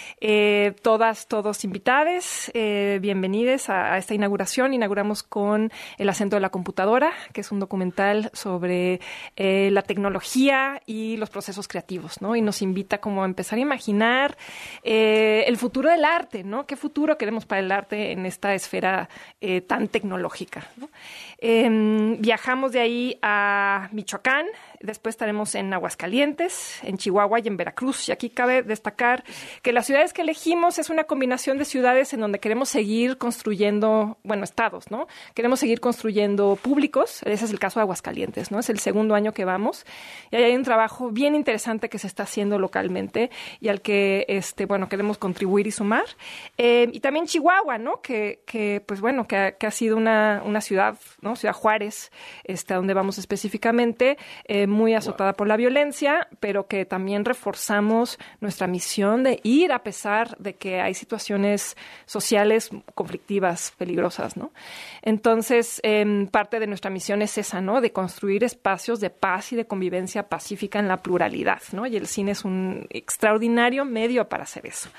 Todos invitados, bienvenidos a esta inauguración. Inauguramos con El acento de la computadora, que es un documental sobre la tecnología y los procesos creativos, ¿no? Y nos invita como a empezar a imaginar el futuro del arte, ¿no? ¿Qué futuro queremos para el arte en esta esfera tan tecnológica, ¿no? Viajamos de ahí a Michoacán, después estaremos en Aguascalientes, en Chihuahua y en Veracruz. Y aquí cabe destacar que las ciudades que elegimos es una combinación de ciudades en donde queremos seguir construyendo, estados, ¿no? Queremos seguir construyendo públicos. Ese es el caso de Aguascalientes, ¿no? Es el segundo año que vamos. Y ahí hay un trabajo bien interesante que se está haciendo localmente y al que, queremos contribuir y sumar. Y también Chihuahua, ¿no? Que ha sido una ciudad, ¿no? Ciudad Juárez, a donde vamos específicamente, muy azotada por la violencia, pero que también reforzamos nuestra misión de ir a pesar de que hay situaciones sociales conflictivas, peligrosas, ¿no? Entonces, parte de nuestra misión es esa, ¿no? De construir espacios de paz y de convivencia pacífica en la pluralidad, ¿no? Y el cine es un extraordinario medio para hacer eso.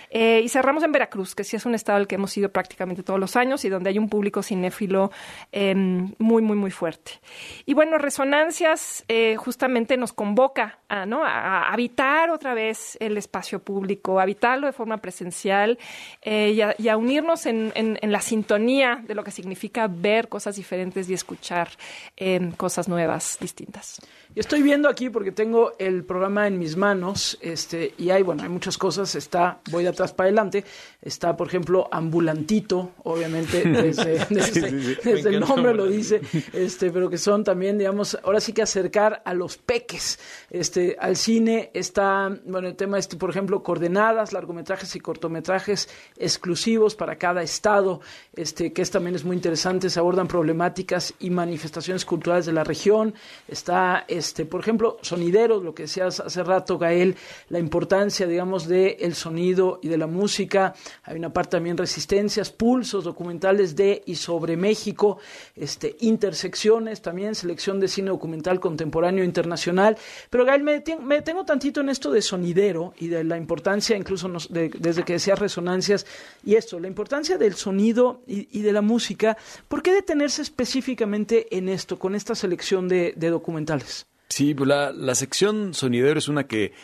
Y cerramos en Veracruz, que sí es un estado al que hemos ido prácticamente todos los años y donde hay un público cinéfilo muy, muy, muy fuerte. Y bueno, Resonancias justamente nos convoca a habitar otra vez el espacio público, habitarlo de forma presencial y a unirnos en la sintonía de lo que significa ver cosas diferentes y escuchar cosas nuevas, distintas. Yo estoy viendo aquí porque tengo el programa en mis manos, y hay muchas cosas. Voy de atrás para adelante. Está, por ejemplo, Ambulantito, obviamente, desde el nombre lo dice, pero que son también, digamos, ahora sí que acercar a los peques, al cine. Está, el tema por ejemplo, coordenadas, largometrajes y cortometrajes exclusivos para cada estado, que también es muy interesante. Se abordan problemáticas y manifestaciones culturales de la región. Está, por ejemplo, sonideros, lo que decías hace rato, Gael, la importancia, digamos, del sonido y de la música. Hay una parte también resistencias, pulsos, documentales de y sobre México, intersecciones, también selección de cine documental contemporáneo internacional. Pero, Gael, me detengo tantito en esto de sonidero y de la importancia, incluso desde que decías Resonancias, y la importancia del sonido y de la música. ¿Por qué detenerse específicamente en esto, con esta selección de documentales? Sí, pues la sección sonidero es una que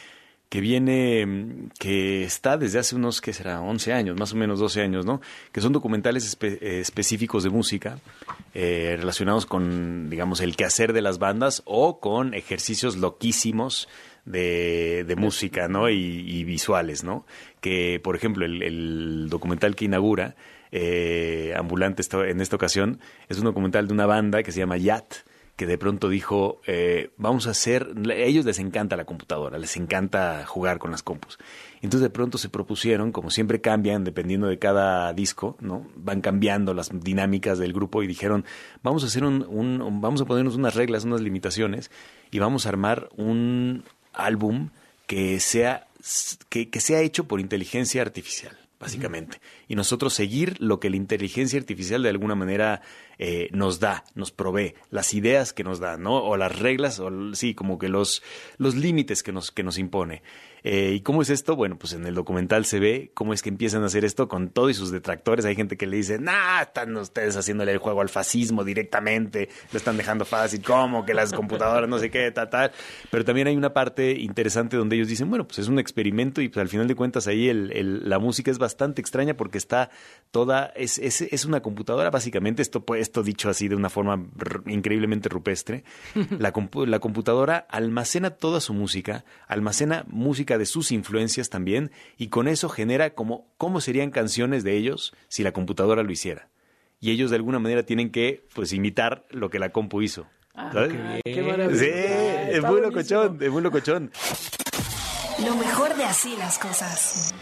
está desde hace unos, ¿qué será? 11 años, más o menos 12 años, ¿no? Que son documentales específicos de música relacionados con, digamos, el quehacer de las bandas o con ejercicios loquísimos de música, ¿no? Y visuales, ¿no? Que, por ejemplo, el documental que inaugura Ambulante en esta ocasión es un documental de una banda que se llama Yat, que de pronto dijo, vamos a hacer... A ellos les encanta la computadora, les encanta jugar con las compus. Entonces de pronto se propusieron, como siempre cambian dependiendo de cada disco, ¿no? Van cambiando las dinámicas del grupo y dijeron, vamos a hacer vamos a ponernos unas reglas, unas limitaciones y vamos a armar un álbum que sea hecho por inteligencia artificial, básicamente. Y nosotros seguir lo que la inteligencia artificial de alguna manera nos da, nos provee, las ideas que nos da, ¿no? O las reglas, como que los límites que nos impone. ¿Y cómo es esto? Bueno, pues en el documental se ve cómo es que empiezan a hacer esto con todo y sus detractores. Hay gente que le dice, están ustedes haciéndole el juego al fascismo directamente, lo están dejando fácil, ¿cómo? Que las computadoras no sé qué, tal. Pero también hay una parte interesante donde ellos dicen, bueno, pues es un experimento y pues al final de cuentas ahí la música es bastante extraña porque está toda, es una computadora básicamente, esto dicho así de una forma increíblemente rupestre. La computadora almacena toda su música, almacena música de sus influencias también, y con eso genera cómo serían canciones de ellos si la computadora lo hiciera. Y ellos de alguna manera tienen que imitar lo que la compu hizo. ¿Sabes? Qué maravilla. Sí, es muy locochón. Lo mejor de Así las Cosas.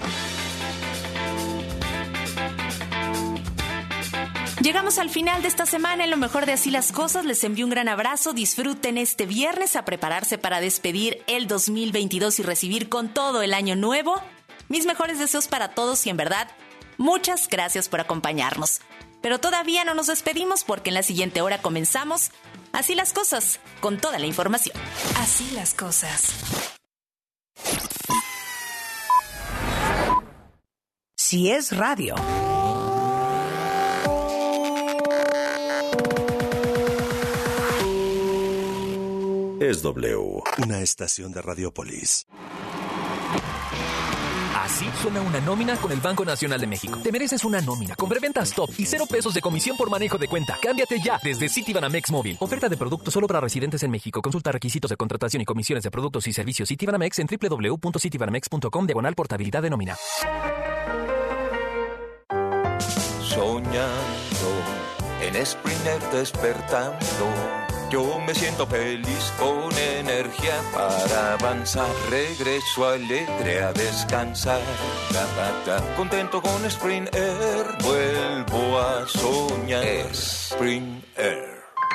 Llegamos al final de esta semana en Lo Mejor de Así las Cosas. Les envío un gran abrazo. Disfruten este viernes, a prepararse para despedir el 2022 y recibir con todo el año nuevo. Mis mejores deseos para todos y en verdad, muchas gracias por acompañarnos. Pero todavía no nos despedimos porque en la siguiente hora comenzamos Así las Cosas, con toda la información. Así las Cosas. Si es radio. Es W, una estación de Radiopolis. Así suena una nómina con el Banco Nacional de México. Te mereces una nómina con preventas top y 0 pesos de comisión por manejo de cuenta. Cámbiate ya desde Citibanamex Móvil. Oferta de productos solo para residentes en México. Consulta requisitos de contratación y comisiones de productos y servicios Citibanamex en www.citibanamex.com/portabilidad de nómina. Soñando en Springer despertando. Yo me siento feliz con energía para avanzar. Regreso alegre a descansar. Contento con Spring Air. Vuelvo a soñar. Spring Air.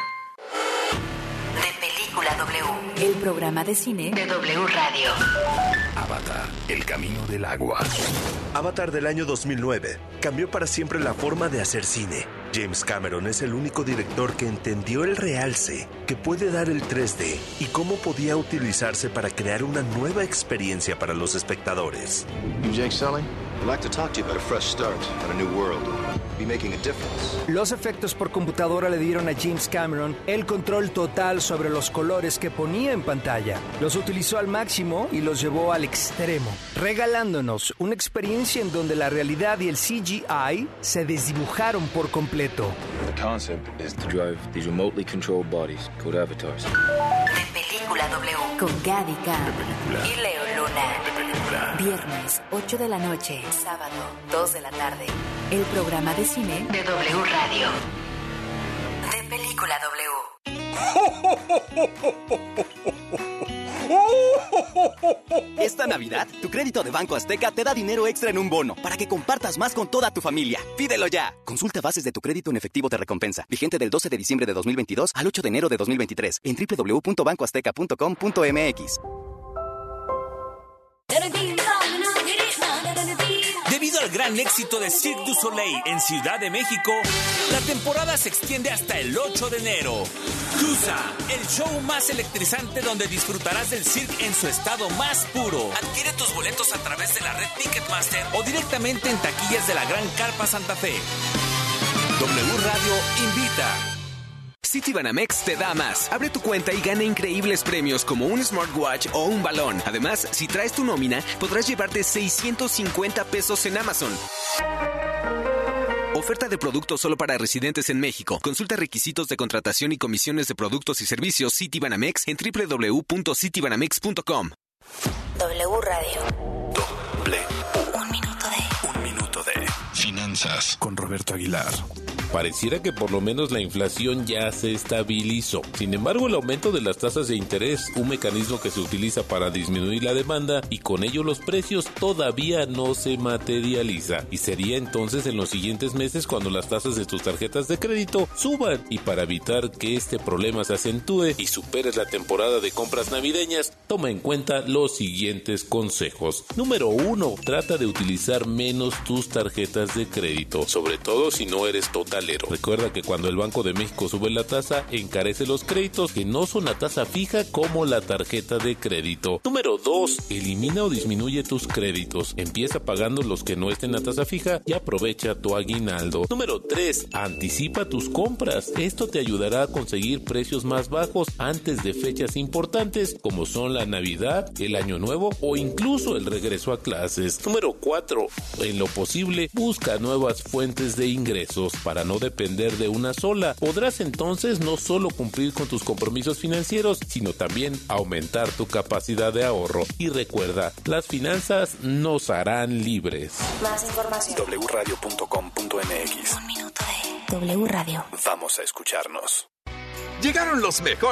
De Película W. El programa de cine de W Radio. Avatar, el camino del agua. Avatar del año 2009 cambió para siempre la forma de hacer cine. James Cameron es el único director que entendió el realce que puede dar el 3D y cómo podía utilizarse para crear una nueva experiencia para los espectadores. You Jake Sully? I'd like to talk to you about a fresh start on a new world. Be making a difference. Los efectos por computadora le dieron a James Cameron el control total sobre los colores que ponía en pantalla. Los utilizó al máximo y los llevó al extremo, regalándonos una experiencia en donde la realidad y el CGI se desdibujaron por completo. The concept is to drive these remotely controlled bodies called avatars. De Película W con Gaby Khan y Leo Luna. Viernes, 8 de la noche. Sábado, 2 de la tarde. El programa de cine de W Radio. De Película W. Esta Navidad, tu crédito de Banco Azteca te da dinero extra en un bono para que compartas más con toda tu familia. ¡Pídelo ya! Consulta bases de tu crédito en efectivo de recompensa. Vigente del 12 de diciembre de 2022 al 8 de enero de 2023 en www.bancoazteca.com.mx. Debido al gran éxito de Cirque du Soleil en Ciudad de México, la temporada se extiende hasta el 8 de enero. Tusa, el show más electrizante donde disfrutarás del cirque en su estado más puro. Adquiere tus boletos a través de la red Ticketmaster o directamente en taquillas de la Gran Carpa Santa Fe. W Radio invita. Citibanamex te da más. Abre tu cuenta y gana increíbles premios como un smartwatch o un balón. Además, si traes tu nómina, podrás llevarte 650 pesos en Amazon. Oferta de productos solo para residentes en México. Consulta requisitos de contratación y comisiones de productos y servicios Citibanamex en www.citibanamex.com. W Radio. Un minuto de finanzas con Roberto Aguilar. Pareciera que por lo menos la inflación ya se estabilizó. Sin embargo, el aumento de las tasas de interés, un mecanismo que se utiliza para disminuir la demanda y con ello los precios, todavía no se materializa. Y sería entonces en los siguientes meses cuando las tasas de tus tarjetas de crédito suban. Y para evitar que este problema se acentúe y superes la temporada de compras navideñas, toma en cuenta los siguientes consejos. Número 1. Trata de utilizar menos tus tarjetas de crédito, sobre todo si no eres total. Recuerda que cuando el Banco de México sube la tasa, encarece los créditos que no son a tasa fija como la tarjeta de crédito. Número 2. Elimina o disminuye tus créditos. Empieza pagando los que no estén a tasa fija y aprovecha tu aguinaldo. Número 3. Anticipa tus compras. Esto te ayudará a conseguir precios más bajos antes de fechas importantes como son la Navidad, el Año Nuevo o incluso el regreso a clases. Número 4. En lo posible, busca nuevas fuentes de ingresos para no depender de una sola. Podrás entonces no solo cumplir con tus compromisos financieros, sino también aumentar tu capacidad de ahorro. Y recuerda, las finanzas nos harán libres. Más información. wradio.com.mx. Un minuto de W Radio. Vamos a escucharnos. Llegaron los mejores